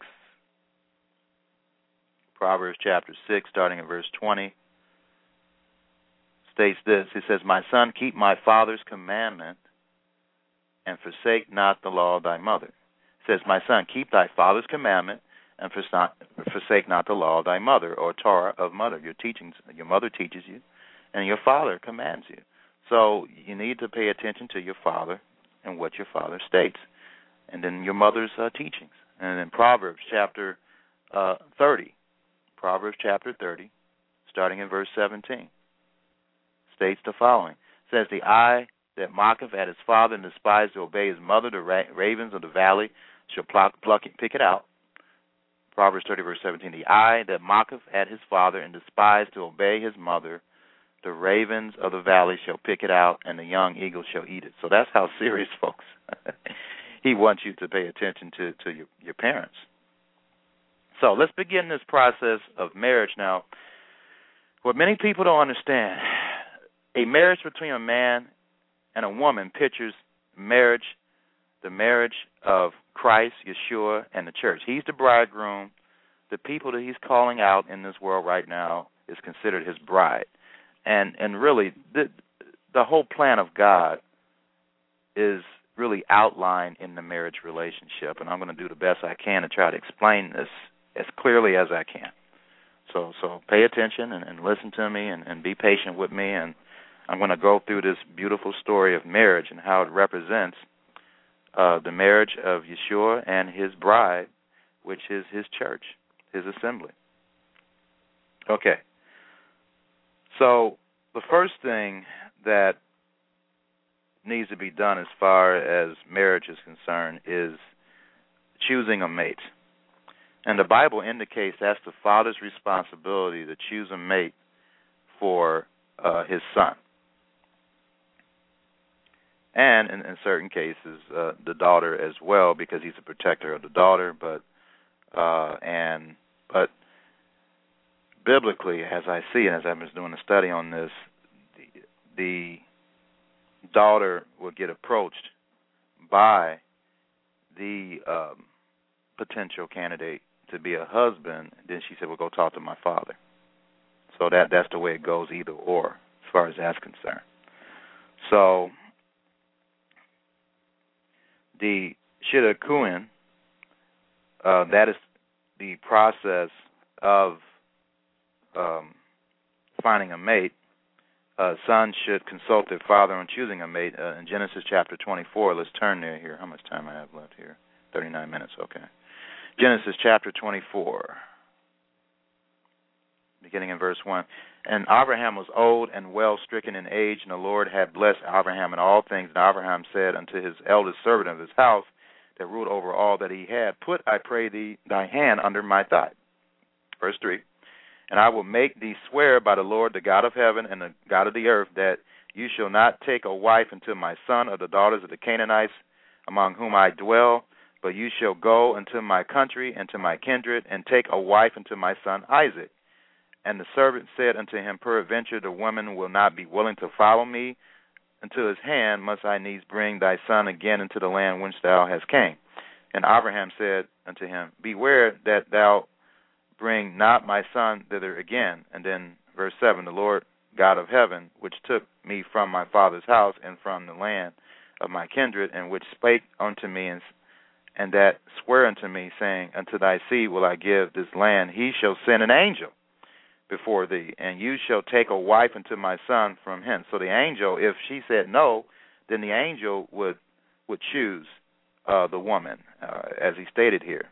Proverbs chapter six, starting in verse twenty, states this. It says, my son, keep my father's commandment and forsake not the law of thy mother. It says, my son, keep thy father's commandment and forsake not the law of thy mother, or Torah of mother. Your teachings, your mother teaches you, and your father commands you. So you need to pay attention to your father and what your father states, and then your mother's uh, teachings. And in Proverbs chapter uh, thirty, Proverbs chapter thirty, starting in verse seventeen, states the following. It says, the eye that mocketh at his father and despises to obey his mother, the ra- ravens of the valley shall pluck, pluck it, pick it out. Proverbs thirty, verse seventeen, the eye that mocketh at his father and despises to obey his mother, the ravens of the valley shall pick it out, and the young eagle shall eat it. So that's how serious, folks. He wants you to pay attention to, to your, your parents. So let's begin this process of marriage now. What many people don't understand, a marriage between a man and a woman pictures marriage, the marriage of Christ, Yeshua, and the church. He's the bridegroom. The people that he's calling out in this world right now is considered his bride. And and really, the, the whole plan of God is really outlined in the marriage relationship. And I'm going to do the best I can to try to explain this as clearly as I can. So so pay attention and, and listen to me and, and be patient with me. And I'm going to go through this beautiful story of marriage and how it represents uh, the marriage of Yeshua and his bride, which is his church, his assembly. Okay. So the first thing that needs to be done as far as marriage is concerned is choosing a mate. And the Bible indicates that's the father's responsibility to choose a mate for uh, his son. And in, in certain cases, uh, the daughter as well, because he's a protector of the daughter. But uh, and but biblically, as I see it, as I was doing a study on this, the, the daughter will get approached by the um, potential candidate to be a husband. Then she said, well, go talk to my father. So that that's the way it goes, either or, as far as that's concerned. So the Shidduchim, uh, that is the process of um, finding a mate. Uh, sons should consult their father on choosing a mate. Uh, in Genesis chapter twenty-four, let's turn there here. How much time I have left here? thirty-nine minutes, okay. Genesis chapter twenty-four, beginning in verse one. And Abraham was old and well stricken in age, and the Lord had blessed Abraham in all things. And Abraham said unto his eldest servant of his house, that ruled over all that he had, Put, I pray thee, thy hand under my thigh. Verse three. And I will make thee swear by the Lord, the God of heaven and the God of the earth, that you shall not take a wife unto my son of the daughters of the Canaanites, among whom I dwell, but you shall go unto my country and to my kindred, and take a wife unto my son Isaac. And the servant said unto him, Peradventure the woman will not be willing to follow me into his hand, must I needs bring thy son again into the land whence thou hast came. And Abraham said unto him, Beware that thou bring not my son thither again. And then verse seven, the Lord God of heaven, which took me from my father's house and from the land of my kindred, and which spake unto me, and, and that sware unto me, saying, Unto thy seed will I give this land, he shall send an angel before thee, and you shall take a wife unto my son from hence. So the angel, if she said no, then the angel would would choose uh, the woman, uh, as he stated here.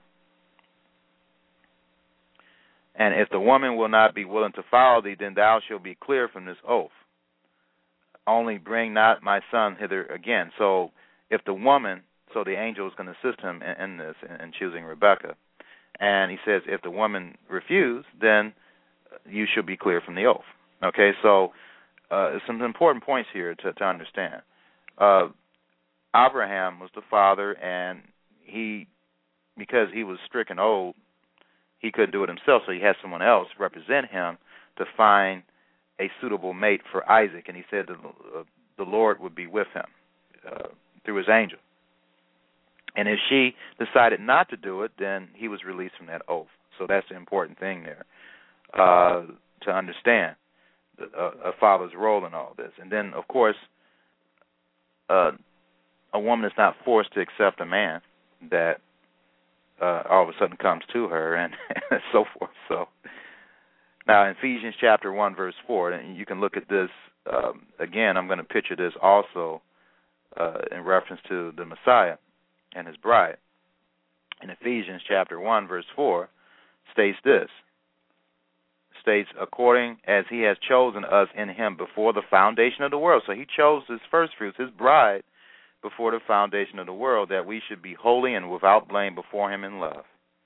And if the woman will not be willing to follow thee, then thou shalt be clear from this oath. Only bring not my son hither again. So if the woman, so the angel is going to assist him in, in this, in, in choosing Rebekah. And he says, if the woman refuse, then you should be clear from the oath. Okay, so uh, some important points here to, to understand. Uh, Abraham was the father, and he, because he was stricken old, he couldn't do it himself, so he had someone else represent him to find a suitable mate for Isaac, and he said that uh, the Lord would be with him uh, through his angel. And if she decided not to do it, then he was released from that oath. So that's the important thing there. Uh, to understand the, uh, a father's role in all this. And then, of course, uh, a woman is not forced to accept a man that uh, all of a sudden comes to her, and, and so forth. So now in Ephesians chapter one, verse four, and you can look at this, um, again, I'm going to picture this also uh, in reference to the Messiah and his bride. In Ephesians chapter one, verse four, states this, states, according as he has chosen us in him before the foundation of the world. So he chose his first fruits, his bride, before the foundation of the world, that we should be holy and without blame before him in love.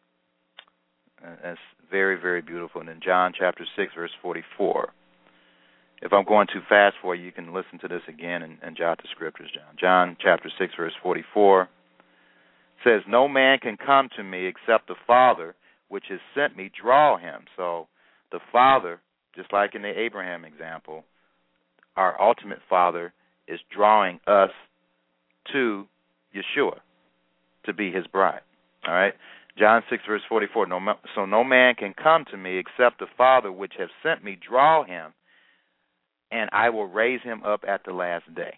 And that's very, very beautiful. And in John chapter six, verse forty-four. If I'm going too fast for you, you can listen to this again and, and jot the scriptures down. John chapter six, verse forty-four says, No man can come to me except the Father which has sent me draw him. So the Father, just like in the Abraham example, our ultimate Father is drawing us to Yeshua to be his bride. All right? John six, verse forty-four, no, so no man can come to me except the Father which has sent me draw him, and I will raise him up at the last day.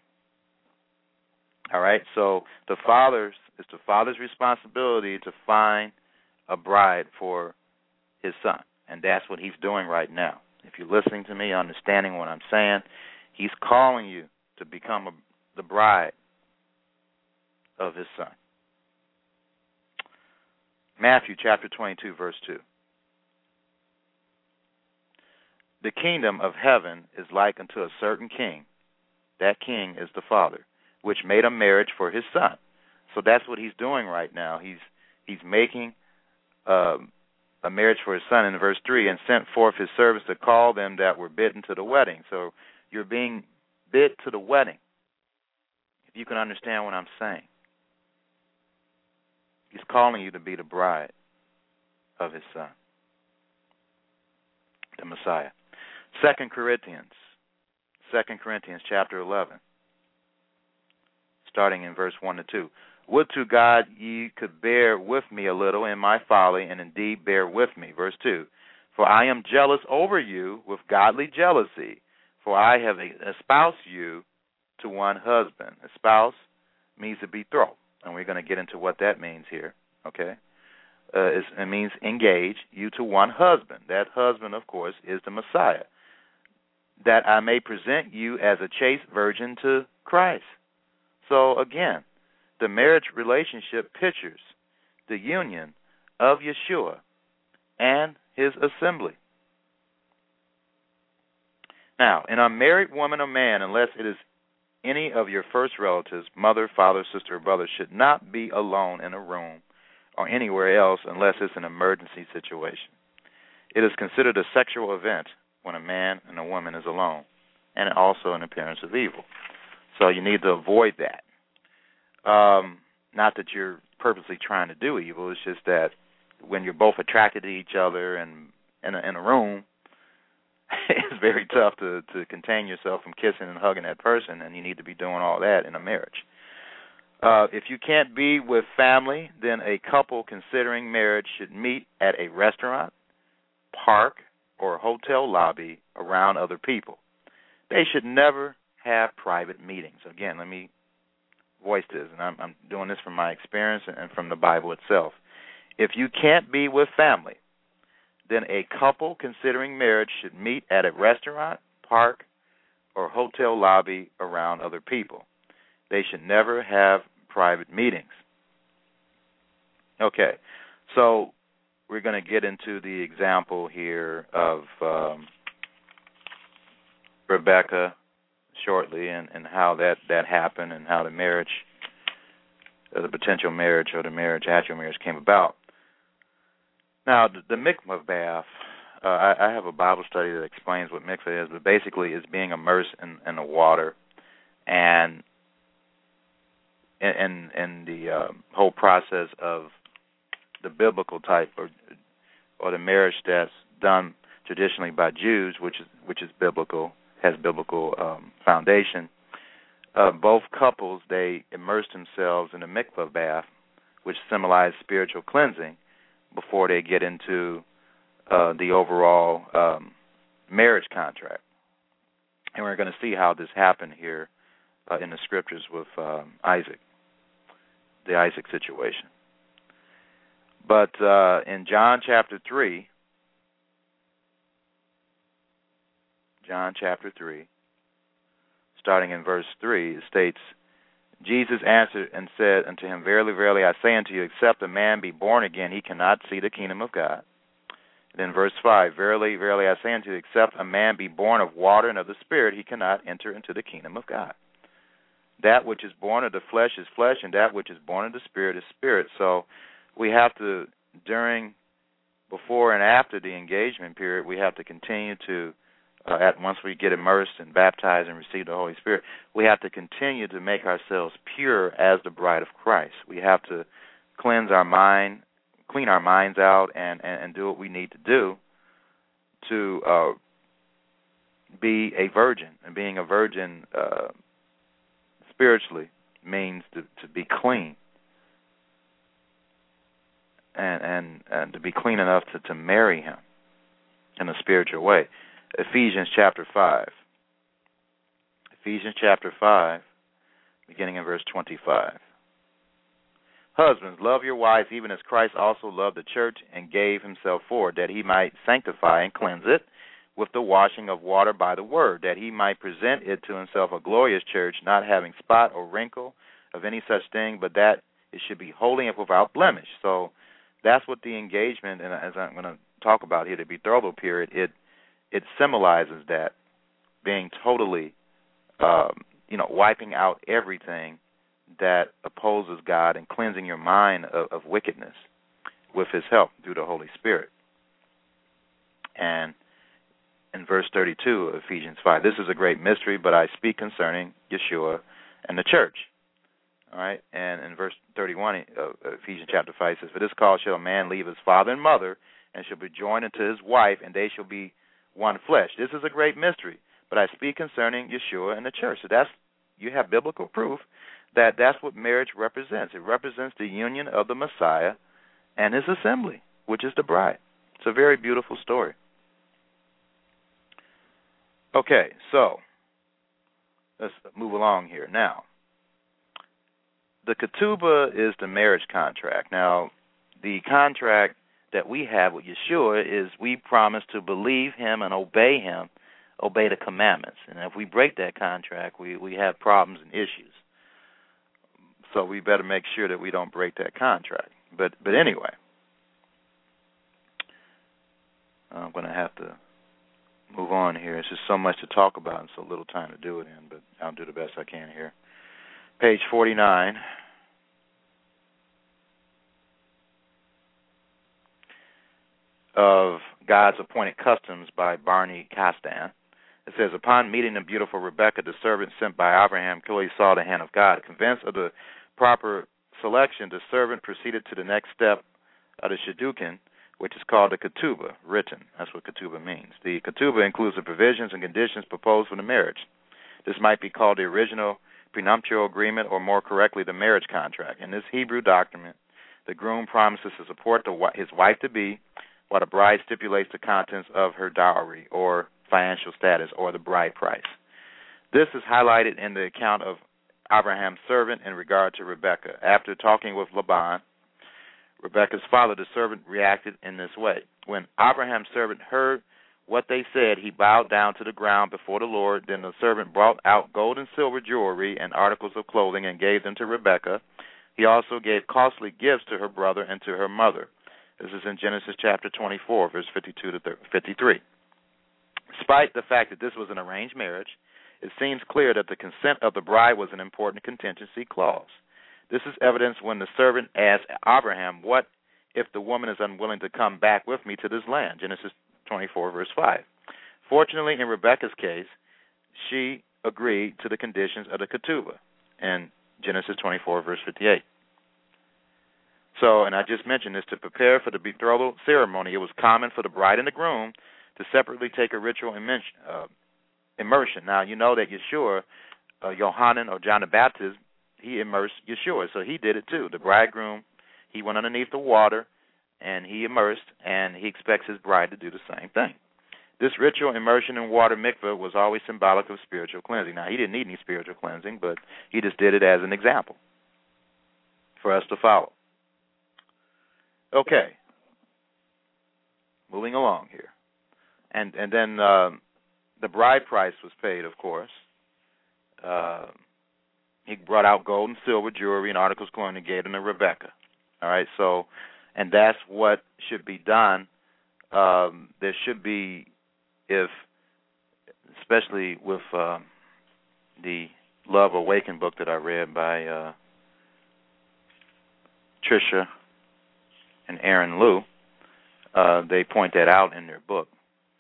All right? So the Father's, it's the Father's responsibility to find a bride for his son. And that's what he's doing right now. If you're listening to me, understanding what I'm saying, he's calling you to become a, the bride of his son. Matthew chapter twenty-two, verse two. The kingdom of heaven is like unto a certain king. That king is the Father, which made a marriage for his son. So that's what he's doing right now. He's he's making um, a marriage for his son in verse three, and sent forth his servants to call them that were bidden to the wedding. So you're being bid to the wedding, if you can understand what I'm saying. He's calling you to be the bride of his son, the Messiah. Second Corinthians, Second Corinthians chapter eleven, starting in verse one to two. Would to God ye could bear with me a little in my folly, and indeed bear with me. Verse two. For I am jealous over you with godly jealousy, for I have espoused you to one husband. Espouse means to betroth, and we're going to get into what that means here, okay? Uh, it means engage you to one husband. That husband, of course, is the Messiah, that I may present you as a chaste virgin to Christ. So, again, the marriage relationship pictures the union of Yeshua and his assembly. Now, an unmarried woman or man, unless it is any of your first relatives, mother, father, sister, or brother, should not be alone in a room or anywhere else unless it's an emergency situation. It is considered a sexual event when a man and a woman is alone, and also an appearance of evil. So you need to avoid that. Um, not that you're purposely trying to do evil. It's just that when you're both attracted to each other and in a, in a room, it's very tough to, to contain yourself from kissing and hugging that person, and you need to be doing all that in a marriage. Uh, if you can't be with family, then a couple considering marriage should meet at a restaurant, park, or a hotel lobby around other people. They should never have private meetings. Again, let me voice this, and I'm, I'm doing this from my experience and from the Bible itself. If you can't be with family, then a couple considering marriage should meet at a restaurant, park, or hotel lobby around other people. They should never have private meetings. Okay, so we're going to get into the example here of um, Rebecca shortly, and, and how that, that happened, and how the marriage, or the potential marriage, or the marriage, actual marriage came about. Now, the, the mikvah bath, uh, I, I have a Bible study that explains what mikvah is, but basically it's being immersed in, in the water, and in, in, in the uh, whole process of the biblical type, or or the marriage that's done traditionally by Jews, which is which is biblical, has biblical um, foundation. Uh, both couples, they immerse themselves in a mikvah bath, which symbolizes spiritual cleansing, before they get into uh, the overall um, marriage contract. And we're going to see how this happened here uh, in the scriptures with um, Isaac, the Isaac situation. But uh, in John chapter three, John chapter three, starting in verse three, it states, Jesus answered and said unto him, Verily, verily, I say unto you, except a man be born again, he cannot see the kingdom of God. Then verse five, Verily, verily, I say unto you, except a man be born of water and of the Spirit, he cannot enter into the kingdom of God. That which is born of the flesh is flesh, and that which is born of the Spirit is spirit. So we have to, during, before and after the engagement period, we have to continue to, uh, at once we get immersed and baptized and receive the Holy Spirit, we have to continue to make ourselves pure as the bride of Christ. We have to cleanse our mind, clean our minds out, and, and, and do what we need to do to uh, be a virgin. And being a virgin uh, spiritually means to, to be clean. And, and and to be clean enough to, to marry him in a spiritual way. Ephesians chapter five. Ephesians chapter five, beginning in verse twenty-five. Husbands, love your wives even as Christ also loved the church and gave himself for it, that he might sanctify and cleanse it with the washing of water by the word, that he might present it to himself a glorious church, not having spot or wrinkle of any such thing, but that it should be holy and without blemish. So that's what the engagement, and as I'm going to talk about here, the betrothal period, it it symbolizes that, being totally, um, you know, wiping out everything that opposes God and cleansing your mind of, of wickedness with his help through the Holy Spirit. And in verse thirty-two of Ephesians five, this is a great mystery, but I speak concerning Yeshua and the church. All right, and in verse thirty-one of Ephesians chapter five, it says, For this cause shall a man leave his father and mother, and shall be joined unto his wife, and they shall be one flesh. This is a great mystery, but I speak concerning Yeshua and the church. So that's, you have biblical proof that that's what marriage represents. It represents the union of the Messiah and his assembly, which is the bride. It's a very beautiful story. Okay, so let's move along here. Now, the ketubah is the marriage contract. Now, the contract that we have with Yeshua is we promise to believe him and obey him, obey the commandments. And if we break that contract, we, we have problems and issues. So we better make sure that we don't break that contract. But but anyway, I'm going to have to move on here. It's just so much to talk about and so little time to do it in, but I'll do the best I can here. Page forty-nine. Of God's Appointed Customs by Barney Castan. It says, upon meeting the beautiful Rebekah, the servant sent by Abraham clearly saw the hand of God. Convinced of the proper selection, the servant proceeded to the next step of the Shidduchin, which is called the Ketubah, written. That's what Ketubah means. The Ketubah includes the provisions and conditions proposed for the marriage. This might be called the original prenuptial agreement, or more correctly, the marriage contract. In this Hebrew document, the groom promises to support the, his wife-to-be, while the bride stipulates the contents of her dowry or financial status or the bride price. This is highlighted in the account of Abraham's servant in regard to Rebekah. After talking with Laban, Rebekah's father, the servant, reacted in this way. When Abraham's servant heard what they said, he bowed down to the ground before the Lord. Then the servant brought out gold and silver jewelry and articles of clothing and gave them to Rebekah. He also gave costly gifts to her brother and to her mother. This is in Genesis chapter twenty-four, verse fifty-two to fifty-three. Despite the fact that this was an arranged marriage, it seems clear that the consent of the bride was an important contingency clause. This is evidenced when the servant asked Abraham, what if the woman is unwilling to come back with me to this land? Genesis twenty-four, verse five. Fortunately, in Rebekah's case, she agreed to the conditions of the Ketubah in Genesis twenty-four, verse fifty-eight. So, and I just mentioned this, to prepare for the betrothal ceremony, it was common for the bride and the groom to separately take a ritual uh, immersion. Now, you know that Yeshua, uh, Yohanan or John the Baptist, he immersed Yeshua, so he did it too. The bridegroom, he went underneath the water, and he immersed, and he expects his bride to do the same thing. This ritual immersion in water mikveh was always symbolic of spiritual cleansing. Now, he didn't need any spiritual cleansing, but he just did it as an example for us to follow. Okay, moving along here. And and then um, the bride price was paid, of course. Uh, he brought out gold and silver jewelry and articles clothing and gave them to Rebekah. All right, so, and that's what should be done. Um, there should be, if, especially with uh, the Love Awakened book that I read by uh, Tricia and Aaron Liu, uh, they point that out in their book.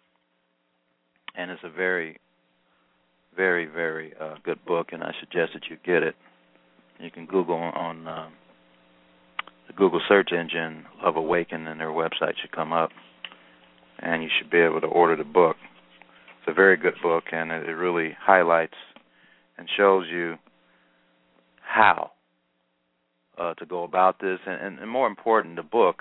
And it's a very, very, very uh, good book, and I suggest that you get it. You can Google on uh, the Google search engine, Love Awakened, and their website should come up, and you should be able to order the book. It's a very good book, and it really highlights and shows you how Uh, to go about this, and, and, and more important, the book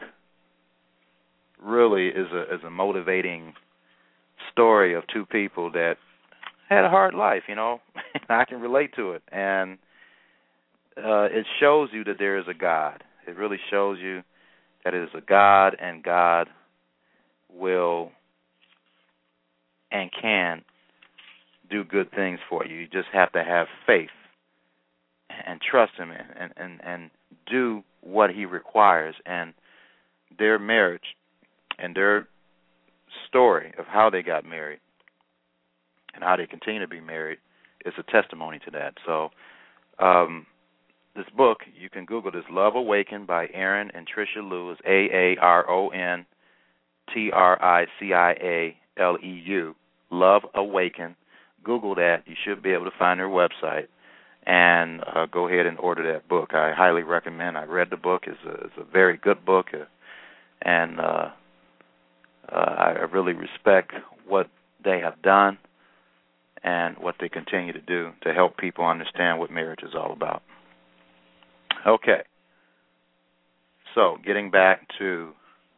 really is a is a motivating story of two people that had a hard life, you know. I can relate to it, and uh, it shows you that there is a God. It really shows you that it is a God, and God will and can do good things for you. You just have to have faith and trust Him, and and and do what He requires. And their marriage and their story of how they got married and how they continue to be married is a testimony to that. So um, this book, you can Google this, Love Awakened by Aaron and Tricia Liu. It's A A R O N T R I C I A L E U, Love Awakened. Google that. You should be able to find their website. And uh, go ahead and order that book. I highly recommend. I read the book. It's a, it's a very good book, uh, and uh, uh, I really respect what they have done and what they continue to do to help people understand what marriage is all about. Okay. So, getting back to,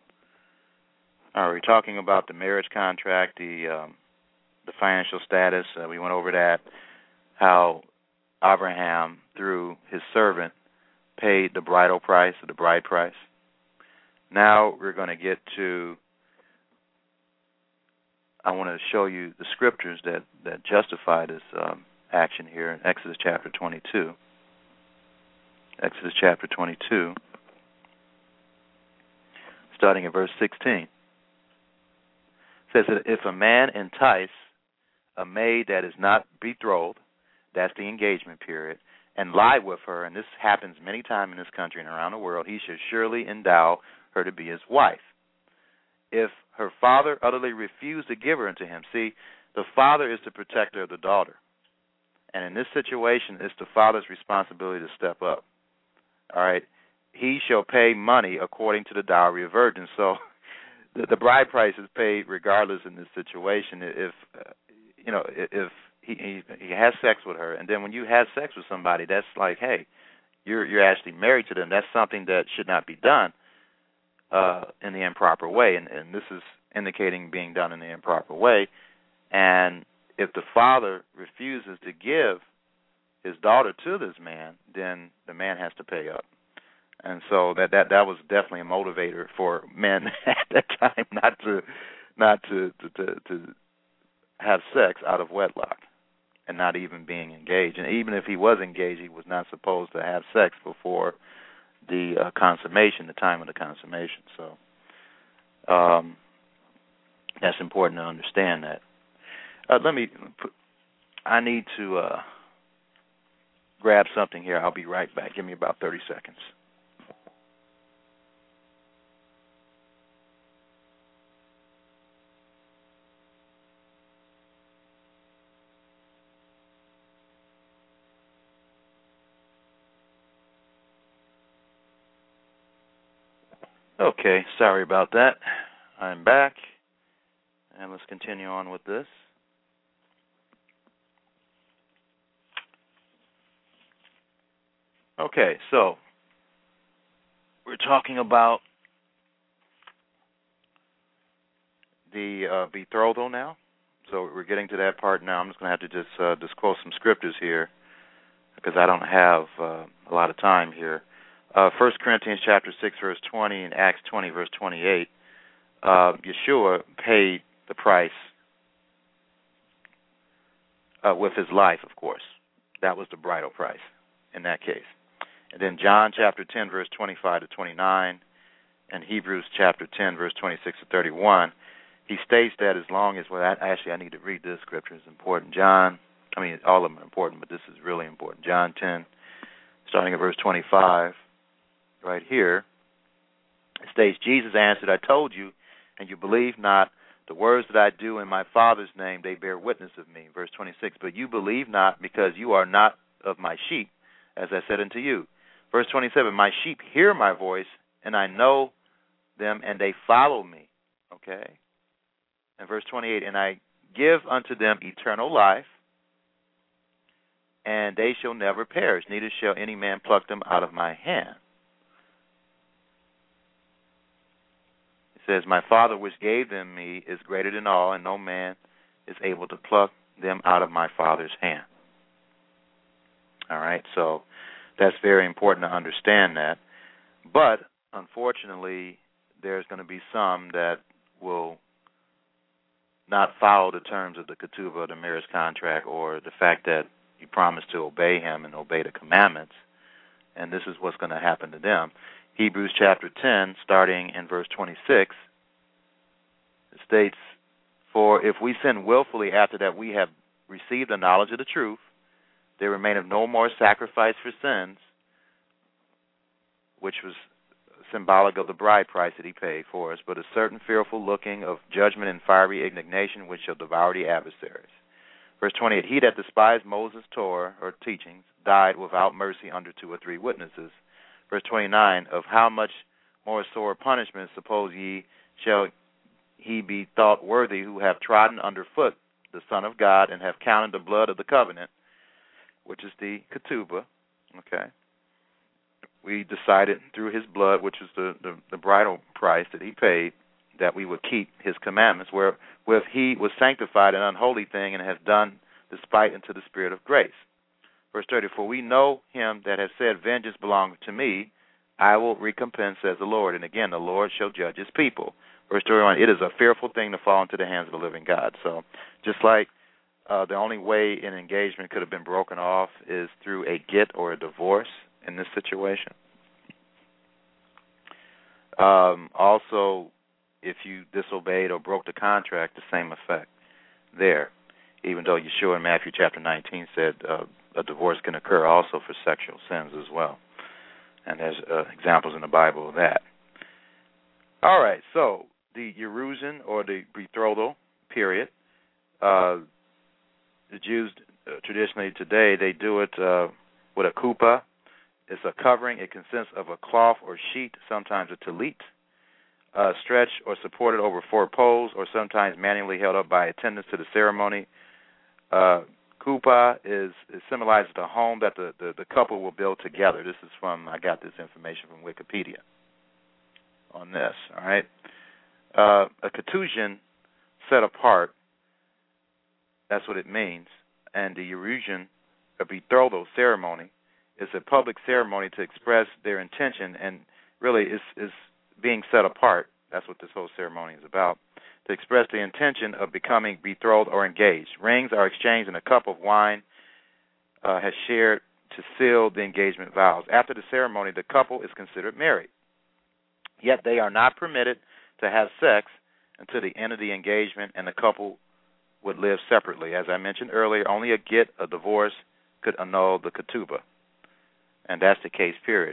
are we talking about the marriage contract, the um, the financial status? Uh, we went over that, how Abraham, through his servant, paid the bridal price, or the bride price. Now we're going to get to, I want to show you the scriptures that, that justify this um, action here in Exodus chapter twenty-two. Exodus chapter twenty-two, starting at verse sixteen. says that if a man entice a maid that is not betrothed, that's the engagement period, and lie with her, and this happens many times in this country and around the world, he should surely endow her to be his wife. If her father utterly refused to give her unto him, see, the father is the protector of the daughter. And in this situation, it's the father's responsibility to step up. All right? He shall pay money according to the dowry of virgins. So the, the bride price is paid regardless in this situation. If, uh, you know, if he, he he has sex with her, and then when you have sex with somebody, that's like, hey, you're you're actually married to them. That's something that should not be done uh, in the improper way. And, and this is indicating being done in the improper way. And if the father refuses to give his daughter to this man, then the man has to pay up. And so that that, that was definitely a motivator for men at that time not to not to, to, to, to have sex out of wedlock and not even being engaged. And even if he was engaged, he was not supposed to have sex before the uh, consummation, the time of the consummation. So um, that's important to understand that. Uh, let me put, I need to uh, grab something here. I'll be right back. Give me about thirty seconds. Okay, sorry about that. I'm back, and let's continue on with this. Okay, so we're talking about the uh, betrothal now. So we're getting to that part now. I'm just going to have to just uh, disclose some scriptures here because I don't have uh, a lot of time here. Uh, First Corinthians chapter six, verse twenty, and Acts twenty, verse twenty-eight, uh, Yeshua paid the price uh, with his life, of course. That was the bridal price in that case. And then John chapter ten, verse twenty-five to twenty-nine, and Hebrews chapter ten, verse twenty-six to thirty-one, he states that as long as, well, actually I need to read this scripture. It's important. John, I mean, all of them are important, but this is really important. John ten, starting at verse twenty-five, right here, it states, Jesus answered, I told you, and you believe not. The words that I do in my Father's name, they bear witness of me. Verse twenty-six, but you believe not because you are not of my sheep, as I said unto you. Verse twenty-seven, my sheep hear my voice, and I know them, and they follow me. Okay? And verse twenty-eight, and I give unto them eternal life, and they shall never perish, neither shall any man pluck them out of my hand. It says, my Father which gave them me is greater than all, and no man is able to pluck them out of my Father's hand. All right, so that's very important to understand that. But, unfortunately, there's going to be some that will not follow the terms of the ketubah, the marriage contract, or the fact that you promise to obey him and obey the commandments, and this is what's going to happen to them. Hebrews chapter ten, starting in verse twenty-six, it states, for if we sin willfully after that we have received the knowledge of the truth, there remaineth no more sacrifice for sins, which was symbolic of the bride price that he paid for us, but a certain fearful looking of judgment and fiery indignation which shall devour the adversaries. Verse twenty-eight, he that despised Moses' Torah, or teachings, died without mercy under two or three witnesses. Verse twenty-nine, of how much more sore punishment, suppose ye, shall he be thought worthy who have trodden under foot the Son of God, and have counted the blood of the covenant, which is the ketubah, okay? We decided through his blood, which is the, the, the bridal price that he paid, that we would keep his commandments, wherewith he was sanctified an unholy thing, and has done despite unto the Spirit of grace. Verse thirty, for we know him that has said, vengeance belongeth to me, I will recompense, says the Lord. And again, the Lord shall judge his people. Verse thirty-one, it is a fearful thing to fall into the hands of the living God. So just like uh, the only way an engagement could have been broken off is through a get or a divorce in this situation. Um, also, if you disobeyed or broke the contract, the same effect there. Even though Yeshua in Matthew chapter nineteen said uh, a divorce can occur also for sexual sins as well. And there's uh, examples in the Bible of that. All right, so the Yerushin, or the betrothal period, uh, the Jews uh, traditionally today, they do it uh, with a kuppah. It's a covering. It consists of a cloth or sheet, sometimes a tallit, uh, stretched or supported over four poles, or sometimes manually held up by attendants to the ceremony. Uh, kuppah is, is symbolizes the home that the, the, the couple will build together. This is from, I got this information from Wikipedia on this, all right? Uh, a ketushin, set apart, that's what it means. And the Yerushin, a betrothal ceremony, is a public ceremony to express their intention, and really is is being set apart. That's what this whole ceremony is about, to express the intention of becoming betrothed or engaged. Rings are exchanged, and a cup of wine uh, has shared to seal the engagement vows. After the ceremony, the couple is considered married. Yet they are not permitted to have sex until the end of the engagement, and the couple would live separately. As I mentioned earlier, only a get, a divorce, could annul the ketubah. And that's the case, period.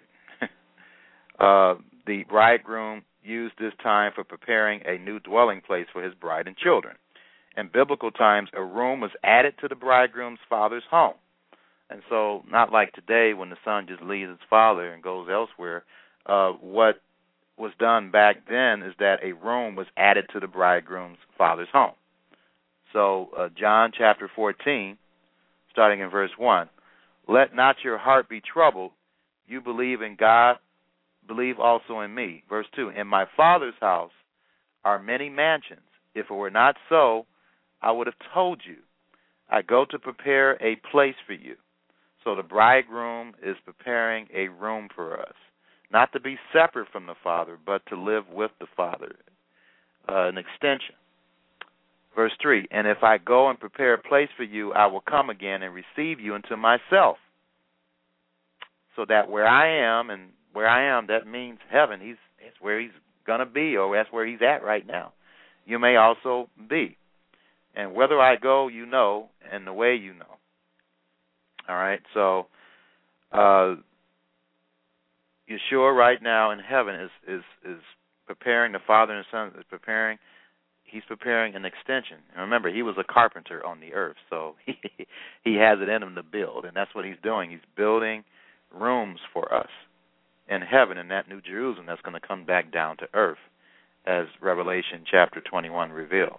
uh, the bridegroom used this time for preparing a new dwelling place for his bride and children. In biblical times, a room was added to the bridegroom's father's home. And so, not like today when the son just leaves his father and goes elsewhere, uh, what was done back then is that a room was added to the bridegroom's father's home. So, uh, John chapter fourteen, starting in verse one, let not your heart be troubled. You believe in God, believe also in me. Verse two, in my Father's house are many mansions. If it were not so, I would have told you. I go to prepare a place for you. So the bridegroom is preparing a room for us, not to be separate from the Father, but to live with the Father, uh, an extension. Verse three, and if I go and prepare a place for you, I will come again and receive you into myself, so that where I am, and where I am, that means heaven. He's it's where he's going to be, or that's where he's at right now. You may also be. And whether I go, you know, and the way you know. All right, so uh, Yeshua right now in heaven is, is, is preparing, the Father and Son is preparing, he's preparing an extension. And remember, he was a carpenter on the earth, so he, he has it in him to build, and that's what he's doing. He's building rooms for us in heaven, in that New Jerusalem that's going to come back down to earth, as Revelation chapter twenty-one reveals.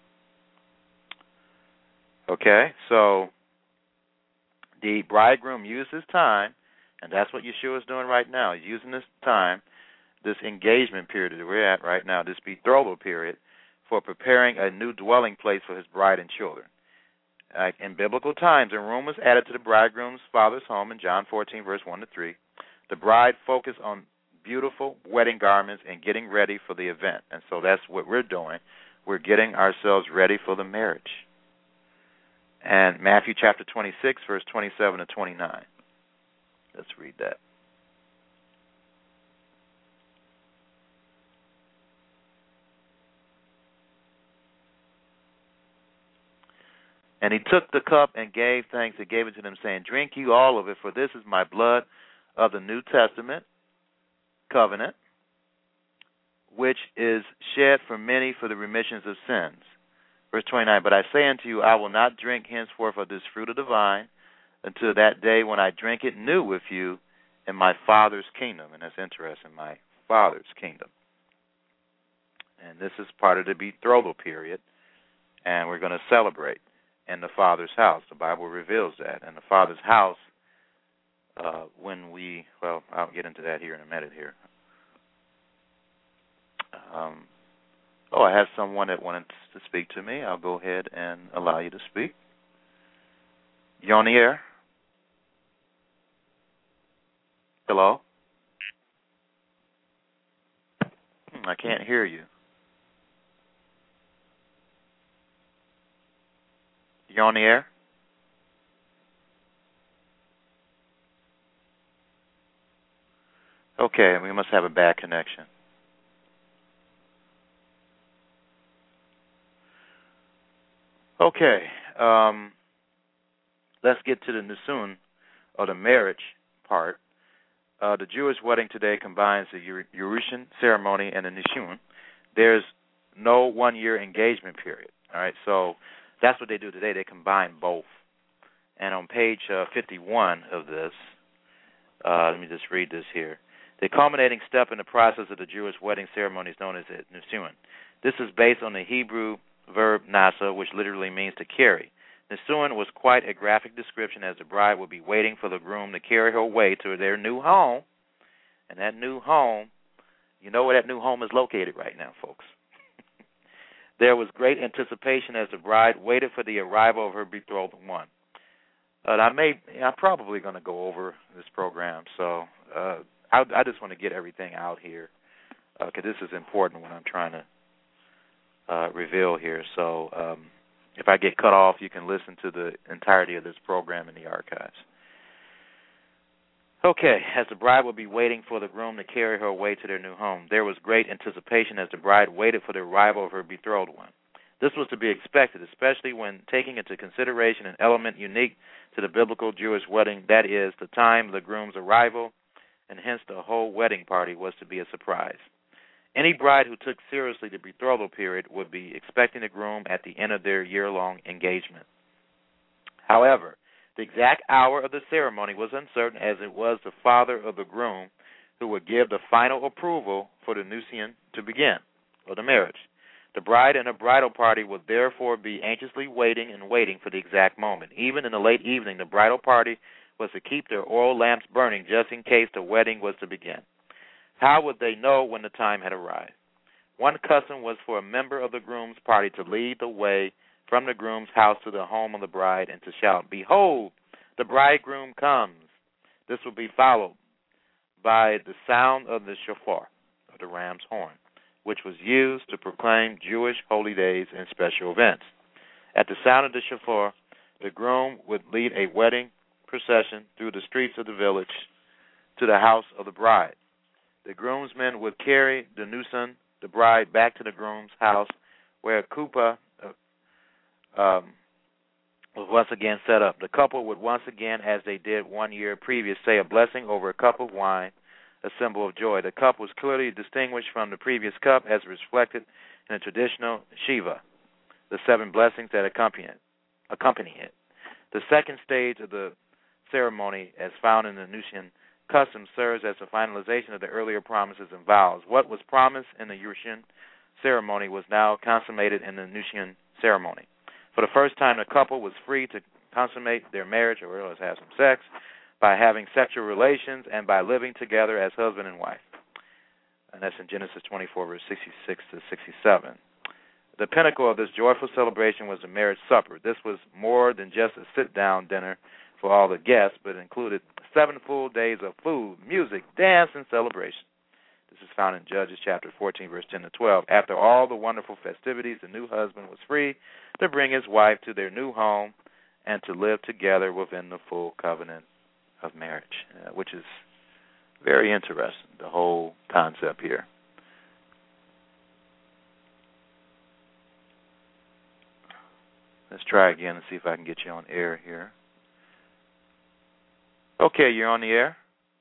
Okay, so the bridegroom used his time, and that's what Yeshua is doing right now. He's using this time, this engagement period that we're at right now, this betrothal period, for preparing a new dwelling place for his bride and children. Uh, in biblical times, a room was added to the bridegroom's father's home in John fourteen, verse one to three. The bride focused on beautiful wedding garments and getting ready for the event. And so that's what we're doing. We're getting ourselves ready for the marriage. And Matthew chapter twenty-six, verse twenty-seven to twenty-nine. Let's read that. And he took the cup and gave thanks and gave it to them, saying, drink you all of it, for this is my blood of the New Testament covenant, which is shed for many for the remissions of sins. Verse twenty-nine, but I say unto you, I will not drink henceforth of this fruit of the vine until that day when I drink it new with you in my Father's kingdom. And that's interesting, my Father's kingdom. And this is part of the betrothal period, and we're going to celebrate in the Father's house. The Bible reveals that. And the Father's house, uh, when we, well, I'll get into that here in a minute here. Um, oh, I have someone that wanted to speak to me. I'll go ahead and allow you to speak. You on the air? Hello? Hmm, I can't hear you. You on the air? Okay, we must have a bad connection. Okay, um, let's get to the Nisun, or the marriage part. Uh, the Jewish wedding today combines the Yerushin ceremony and the Nisun. There's no one-year engagement period. All right, so that's what they do today. They combine both. And on page uh, fifty-one of this, uh, let me just read this here. The culminating step in the process of the Jewish wedding ceremony is known as the Nisun. This is based on the Hebrew verb nasa, which literally means to carry. Nisun was quite a graphic description, as the bride would be waiting for the groom to carry her away to their new home. And that new home, you know where that new home is located right now, folks. There was great anticipation as the bride waited for the arrival of her betrothed one. Uh, I may, I'm probably going to go over this program, so uh, I, I just want to get everything out here because uh, this is important when I'm trying to uh, reveal here. So um, if I get cut off, you can listen to the entirety of this program in the archives. Okay, as the bride would be waiting for the groom to carry her away to their new home, there was great anticipation as the bride waited for the arrival of her betrothed one. This was to be expected, especially when taking into consideration an element unique to the biblical Jewish wedding, that is, the time of the groom's arrival, and hence the whole wedding party was to be a surprise. Any bride who took seriously the betrothal period would be expecting the groom at the end of their year-long engagement. However, the exact hour of the ceremony was uncertain, as it was the father of the groom who would give the final approval for the Nisun to begin, or the marriage. The bride and her bridal party would therefore be anxiously waiting and waiting for the exact moment. Even in the late evening, the bridal party was to keep their oil lamps burning just in case the wedding was to begin. How would they know when the time had arrived? One custom was for a member of the groom's party to lead the way from the groom's house to the home of the bride and to shout, "Behold, the bridegroom comes." This would be followed by the sound of the shofar, or the ram's horn, which was used to proclaim Jewish holy days and special events. At the sound of the shofar, the groom would lead a wedding procession through the streets of the village to the house of the bride. The groomsmen would carry the Nisun, the bride, back to the groom's house, where a kuppah uh, um, was once again set up. The couple would once again, as they did one year previous, say a blessing over a cup of wine, a symbol of joy. The cup was clearly distinguished from the previous cup as reflected in the traditional Shiva, the seven blessings that accompany it. Accompany it. The second stage of the ceremony, as found in the Nisun custom, serves as a finalization of the earlier promises and vows. What was promised in the Yerushin ceremony was now consummated in the Nisun ceremony. For the first time, the couple was free to consummate their marriage, or else have some sex, by having sexual relations and by living together as husband and wife. And that's in Genesis twenty-four, verse sixty-six to sixty-seven. The pinnacle of this joyful celebration was the marriage supper. This was more than just a sit-down dinner for all the guests, but included seven full days of food, music, dance, and celebration. This is found in Judges chapter fourteen, verse ten to twelve. After all the wonderful festivities, the new husband was free to bring his wife to their new home and to live together within the full covenant of marriage, uh, which is very interesting, the whole concept here. Let's try again and see if I can get you on air here. Okay, you're on the air.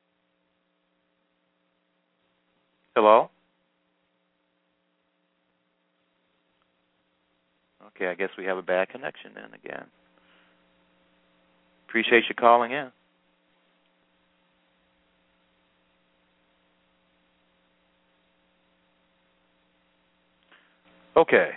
Hello? Okay, I guess we have a bad connection then again. Appreciate you calling in. Okay.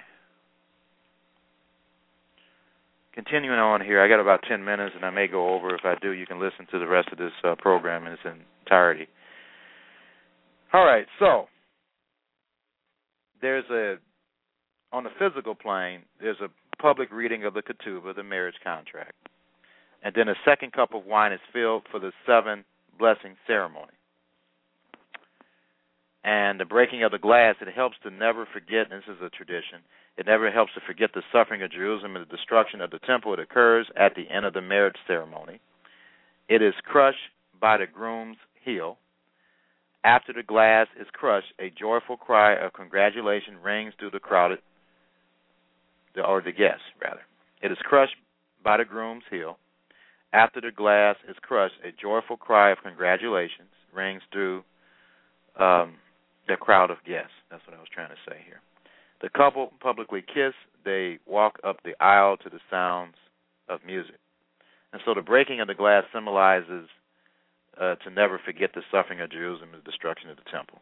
Continuing on here, I got about ten minutes, and I may go over. If I do, you can listen to the rest of this uh, program in its entirety. All right, so there's a, on the physical plane, there's a public reading of the ketubah, the marriage contract. And then a second cup of wine is filled for the seven blessing ceremony. And the breaking of the glass, it helps to never forget, and this is a tradition, it never helps to forget the suffering of Jerusalem and the destruction of the temple. It occurs at the end of the marriage ceremony. It is crushed by the groom's heel. After the glass is crushed, a joyful cry of congratulation rings through the crowded, or the guests, rather. It is crushed by the groom's heel. After the glass is crushed, a joyful cry of congratulations rings through um, the crowd of guests. That's what I was trying to say here. The couple publicly kiss. They walk up the aisle to the sounds of music. And so the breaking of the glass symbolizes uh, to never forget the suffering of Jerusalem and the destruction of the temple.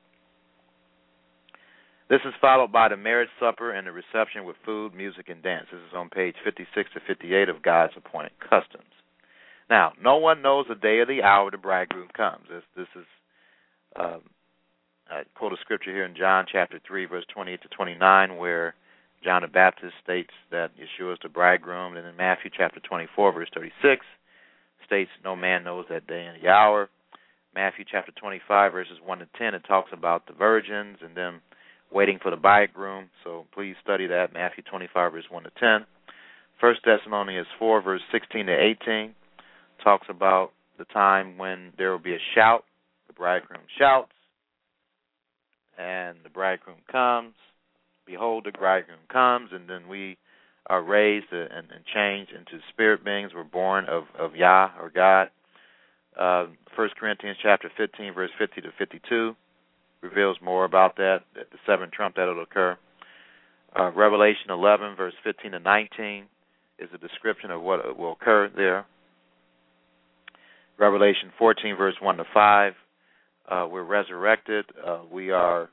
This is followed by the marriage supper and the reception with food, music, and dance. This is on page fifty-six to fifty-eight of God's Appointed Customs. Now, no one knows the day or the hour the bridegroom comes. This, this is, um, I quote a scripture here in John chapter three, verse twenty-eight to twenty-nine, where John the Baptist states that Yeshua is the bridegroom. And in Matthew chapter twenty-four, verse thirty-six, states no man knows that day and the hour. Matthew chapter twenty-five, verses one to ten, it talks about the virgins and them waiting for the bridegroom. So please study that, Matthew twenty-five, verse one to ten. First Thessalonians four, verse sixteen to eighteen, talks about the time when there will be a shout. The bridegroom shouts, and the bridegroom comes. Behold, the bridegroom comes, and then we are raised and, and changed into spirit beings. We're born of, of Yah, or God. Uh, First Corinthians chapter fifteen, verse fifty to fifty-two reveals more about that, that the seventh trump that will occur. Uh, Revelation eleven, verse fifteen to nineteen is a description of what will occur there. Revelation fourteen, verse one to five, uh, we're resurrected. Uh, we are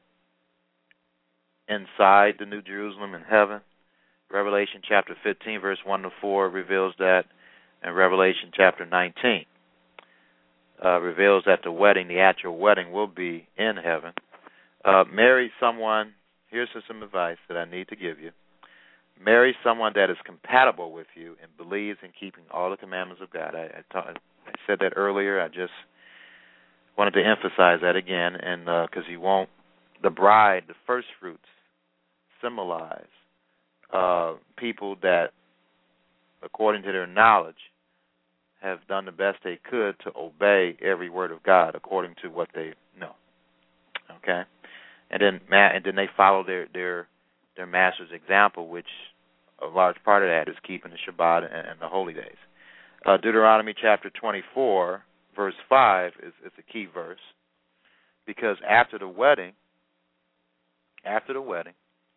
inside the New Jerusalem in heaven. Revelation chapter fifteen, verse one to four reveals that, and Revelation chapter nineteen uh, reveals that the wedding, the actual wedding, will be in heaven. Uh, marry someone, here's some advice that I need to give you. Marry someone that is compatible with you and believes in keeping all the commandments of God. I, I, taught, I said that earlier. I just wanted to emphasize that again, and because uh, you won't, the bride, the first fruits, symbolize uh, people that, according to their knowledge, have done the best they could to obey every word of God according to what they know. Okay, and then and then they follow their their their master's example, which a large part of that is keeping the Shabbat and, and the holy days. Uh, Deuteronomy chapter twenty-four, verse five is, is a key verse, because after the wedding, after the wedding,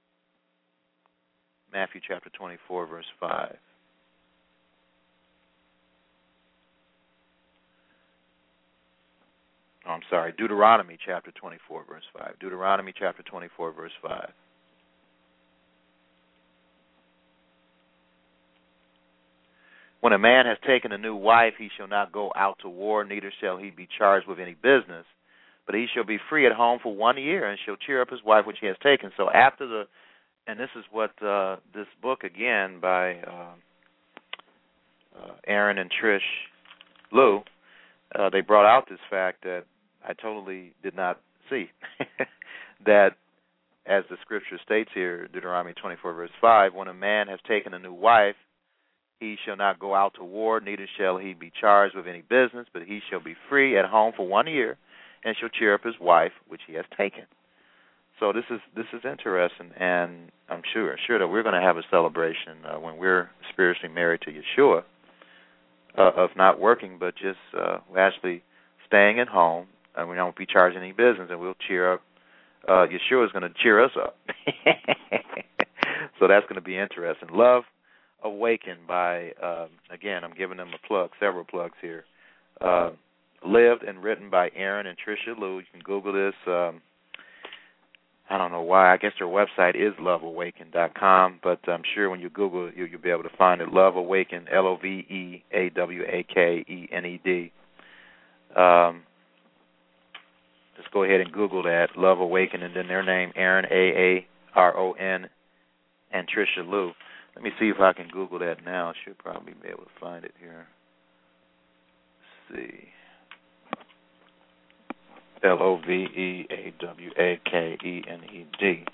Matthew chapter twenty-four, verse five. Oh, I'm sorry, Deuteronomy chapter twenty-four, verse five. Deuteronomy chapter twenty-four, verse five. When a man has taken a new wife, he shall not go out to war, neither shall he be charged with any business, but he shall be free at home for one year, and shall cheer up his wife which he has taken. So after the, and this is what uh, this book, again, by uh, uh, Aaron and Trish Lou, uh, they brought out this fact that I totally did not see, that as the scripture states here, Deuteronomy twenty-four, verse five, when a man has taken a new wife, he shall not go out to war, neither shall he be charged with any business, but he shall be free at home for one year, and shall cheer up his wife, which he has taken. So this is this is interesting, and I'm sure sure that we're going to have a celebration uh, when we're spiritually married to Yeshua, uh, of not working, but just uh, actually staying at home, and we don't be charging any business, and we'll cheer up. Uh, Yeshua is going to cheer us up. So that's going to be interesting. Love Awakened by, uh, again, I'm giving them a plug, several plugs here. Uh, lived and written by Aaron and Tricia Lou. You can Google this. Um, I don't know why. I guess their website is love awakened dot com, but I'm sure when you Google it, you, you'll be able to find it. Love Awakened, L O V E A W A K E N E D. Um, just go ahead and Google that, Love Awakened, and then their name, Aaron, A A R O N, and Tricia Lou. Let me see if I can Google that now. I should probably be able to find it here. Let's see. L O V E A W A K E N E D.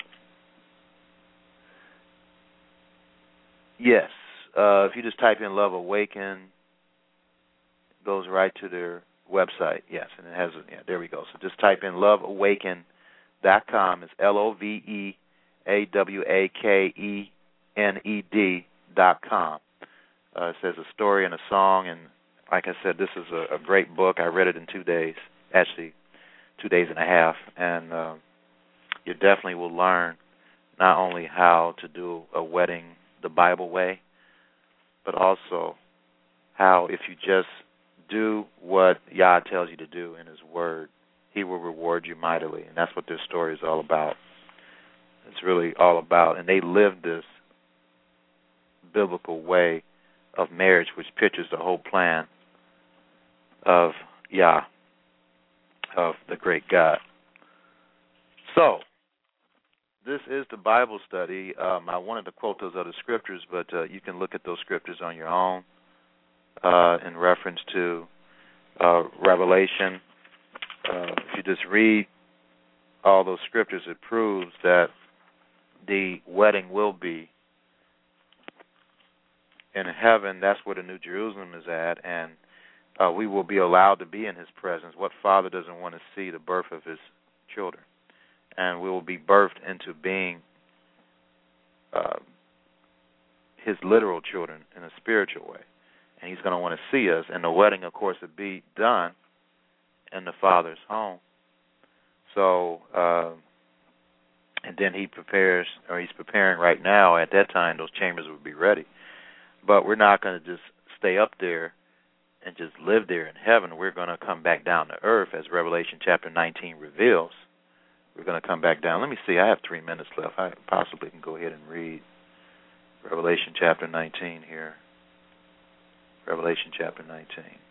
Yes. Uh, if you just type in Love Awaken, it goes right to their website. Yes, and it has, yeah, there we go. So just type in love awaken dot com. It's L O V E A W A K E N E D dot com. Uh, it says a story and a song, and like I said, this is a, a great book. I read it in two days, actually two days and a half, and uh, you definitely will learn not only how to do a wedding the Bible way, but also how if you just do what Yah tells you to do in His Word, He will reward you mightily, and that's what this story is all about. It's really all about, and they lived this biblical way of marriage, which pictures the whole plan of Yah, of the great God. So, this is the Bible study. Um, I wanted to quote those other scriptures, but uh, you can look at those scriptures on your own uh, in reference to uh, Revelation. Uh, if you just read all those scriptures, it proves that the wedding will be in heaven. That's where the New Jerusalem is at, and uh, we will be allowed to be in His presence. What father doesn't want to see the birth of his children? And we will be birthed into being uh, His literal children in a spiritual way. And He's going to want to see us, and the wedding, of course, will be done in the Father's home. So, uh, and then He prepares, or He's preparing right now. At that time, those chambers will be ready. But we're not going to just stay up there and just live there in heaven. We're going to come back down to earth, as Revelation chapter nineteen reveals. We're going to come back down. Let me see. I have three minutes left. I possibly can go ahead and read Revelation chapter nineteen here. Revelation chapter nineteen.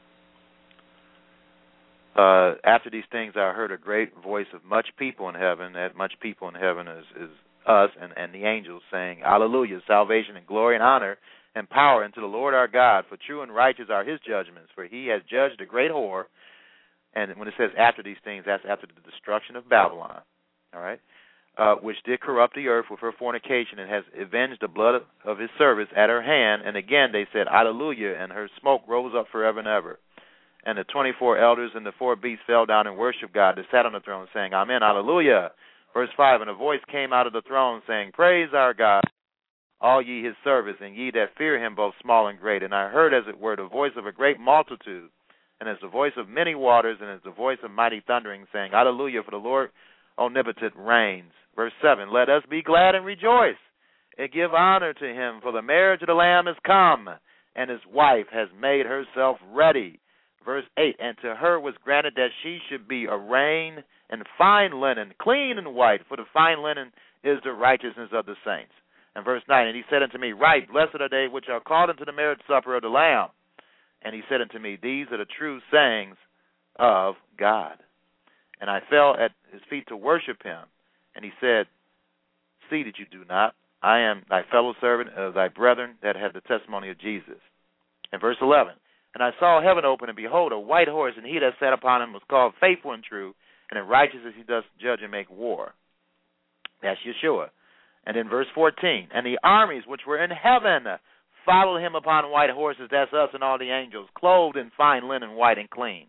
Uh, after these things, I heard a great voice of much people in heaven. That much people in heaven is, is us and, and the angels, saying, Hallelujah, salvation and glory and honor and power unto the Lord our God, for true and righteous are His judgments, for He has judged a great whore. And when it says after these things, that's after the destruction of Babylon, all right, uh, which did corrupt the earth with her fornication, and has avenged the blood of, of His servants at her hand. And again they said, Hallelujah, and her smoke rose up forever and ever. And the twenty-four elders and the four beasts fell down and worshiped God that sat on the throne, saying, Amen, Hallelujah. Verse five, and a voice came out of the throne, saying, Praise our God, all ye His servants, and ye that fear Him, both small and great. And I heard, as it were, the voice of a great multitude, and as the voice of many waters, and as the voice of mighty thundering, saying, Hallelujah, for the Lord omnipotent reigns. Verse seven, let us be glad and rejoice, and give honor to Him, for the marriage of the Lamb is come, and His wife has made herself ready. Verse eight, and to her was granted that she should be arrayed in fine linen, clean and white, for the fine linen is the righteousness of the saints. And verse nine, and He said unto me, Right, blessed are they which are called unto the marriage supper of the Lamb. And He said unto me, These are the true sayings of God. And I fell at His feet to worship Him. And He said, See that you do not. I am thy fellow servant of thy brethren that have the testimony of Jesus. And verse eleven, and I saw heaven open, and behold, a white horse, and He that sat upon him was called Faithful and True, and in righteousness He does judge and make war. That's Yeshua. And in verse fourteen, and the armies which were in heaven followed Him upon white horses, that's us and all the angels, clothed in fine linen, white and clean.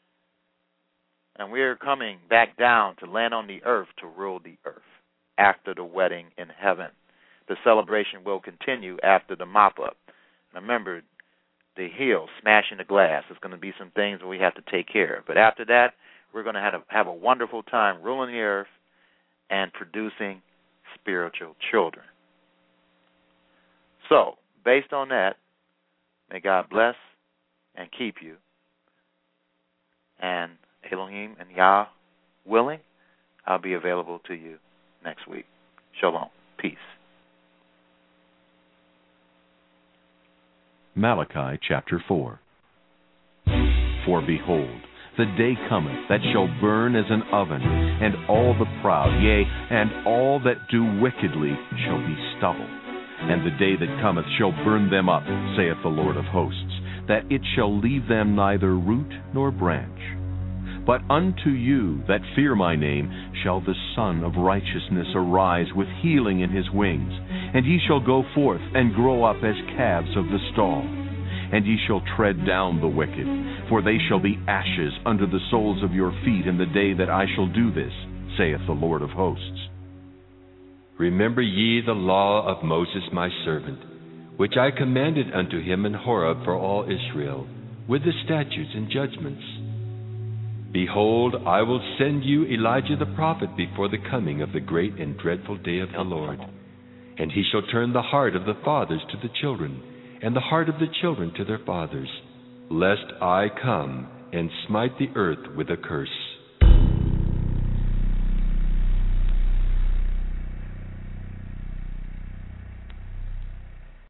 And we're coming back down to land on the earth to rule the earth after the wedding in heaven. The celebration will continue after the mop-up. Remember, the heel, smashing the glass. There's going to be some things that we have to take care of. But after that, we're going to have a, have a wonderful time ruling the earth and producing spiritual children. So, based on that, may God bless and keep you. And Elohim and Yah willing, I'll be available to you next week. Shalom. Peace. Malachi chapter four. For behold, the day cometh that shall burn as an oven, and all the proud, yea, and all that do wickedly shall be stubble. And the day that cometh shall burn them up, saith the Lord of hosts, that it shall leave them neither root nor branch. But unto you that fear my name shall the Son of Righteousness arise with healing in His wings, and ye shall go forth and grow up as calves of the stall. And ye shall tread down the wicked, for they shall be ashes under the soles of your feet in the day that I shall do this, saith the Lord of hosts. Remember ye the law of Moses my servant, which I commanded unto him in Horeb for all Israel, with the statutes and judgments. Behold, I will send you Elijah the prophet before the coming of the great and dreadful day of the Lord. And he shall turn the heart of the fathers to the children, and the heart of the children to their fathers, lest I come and smite the earth with a curse.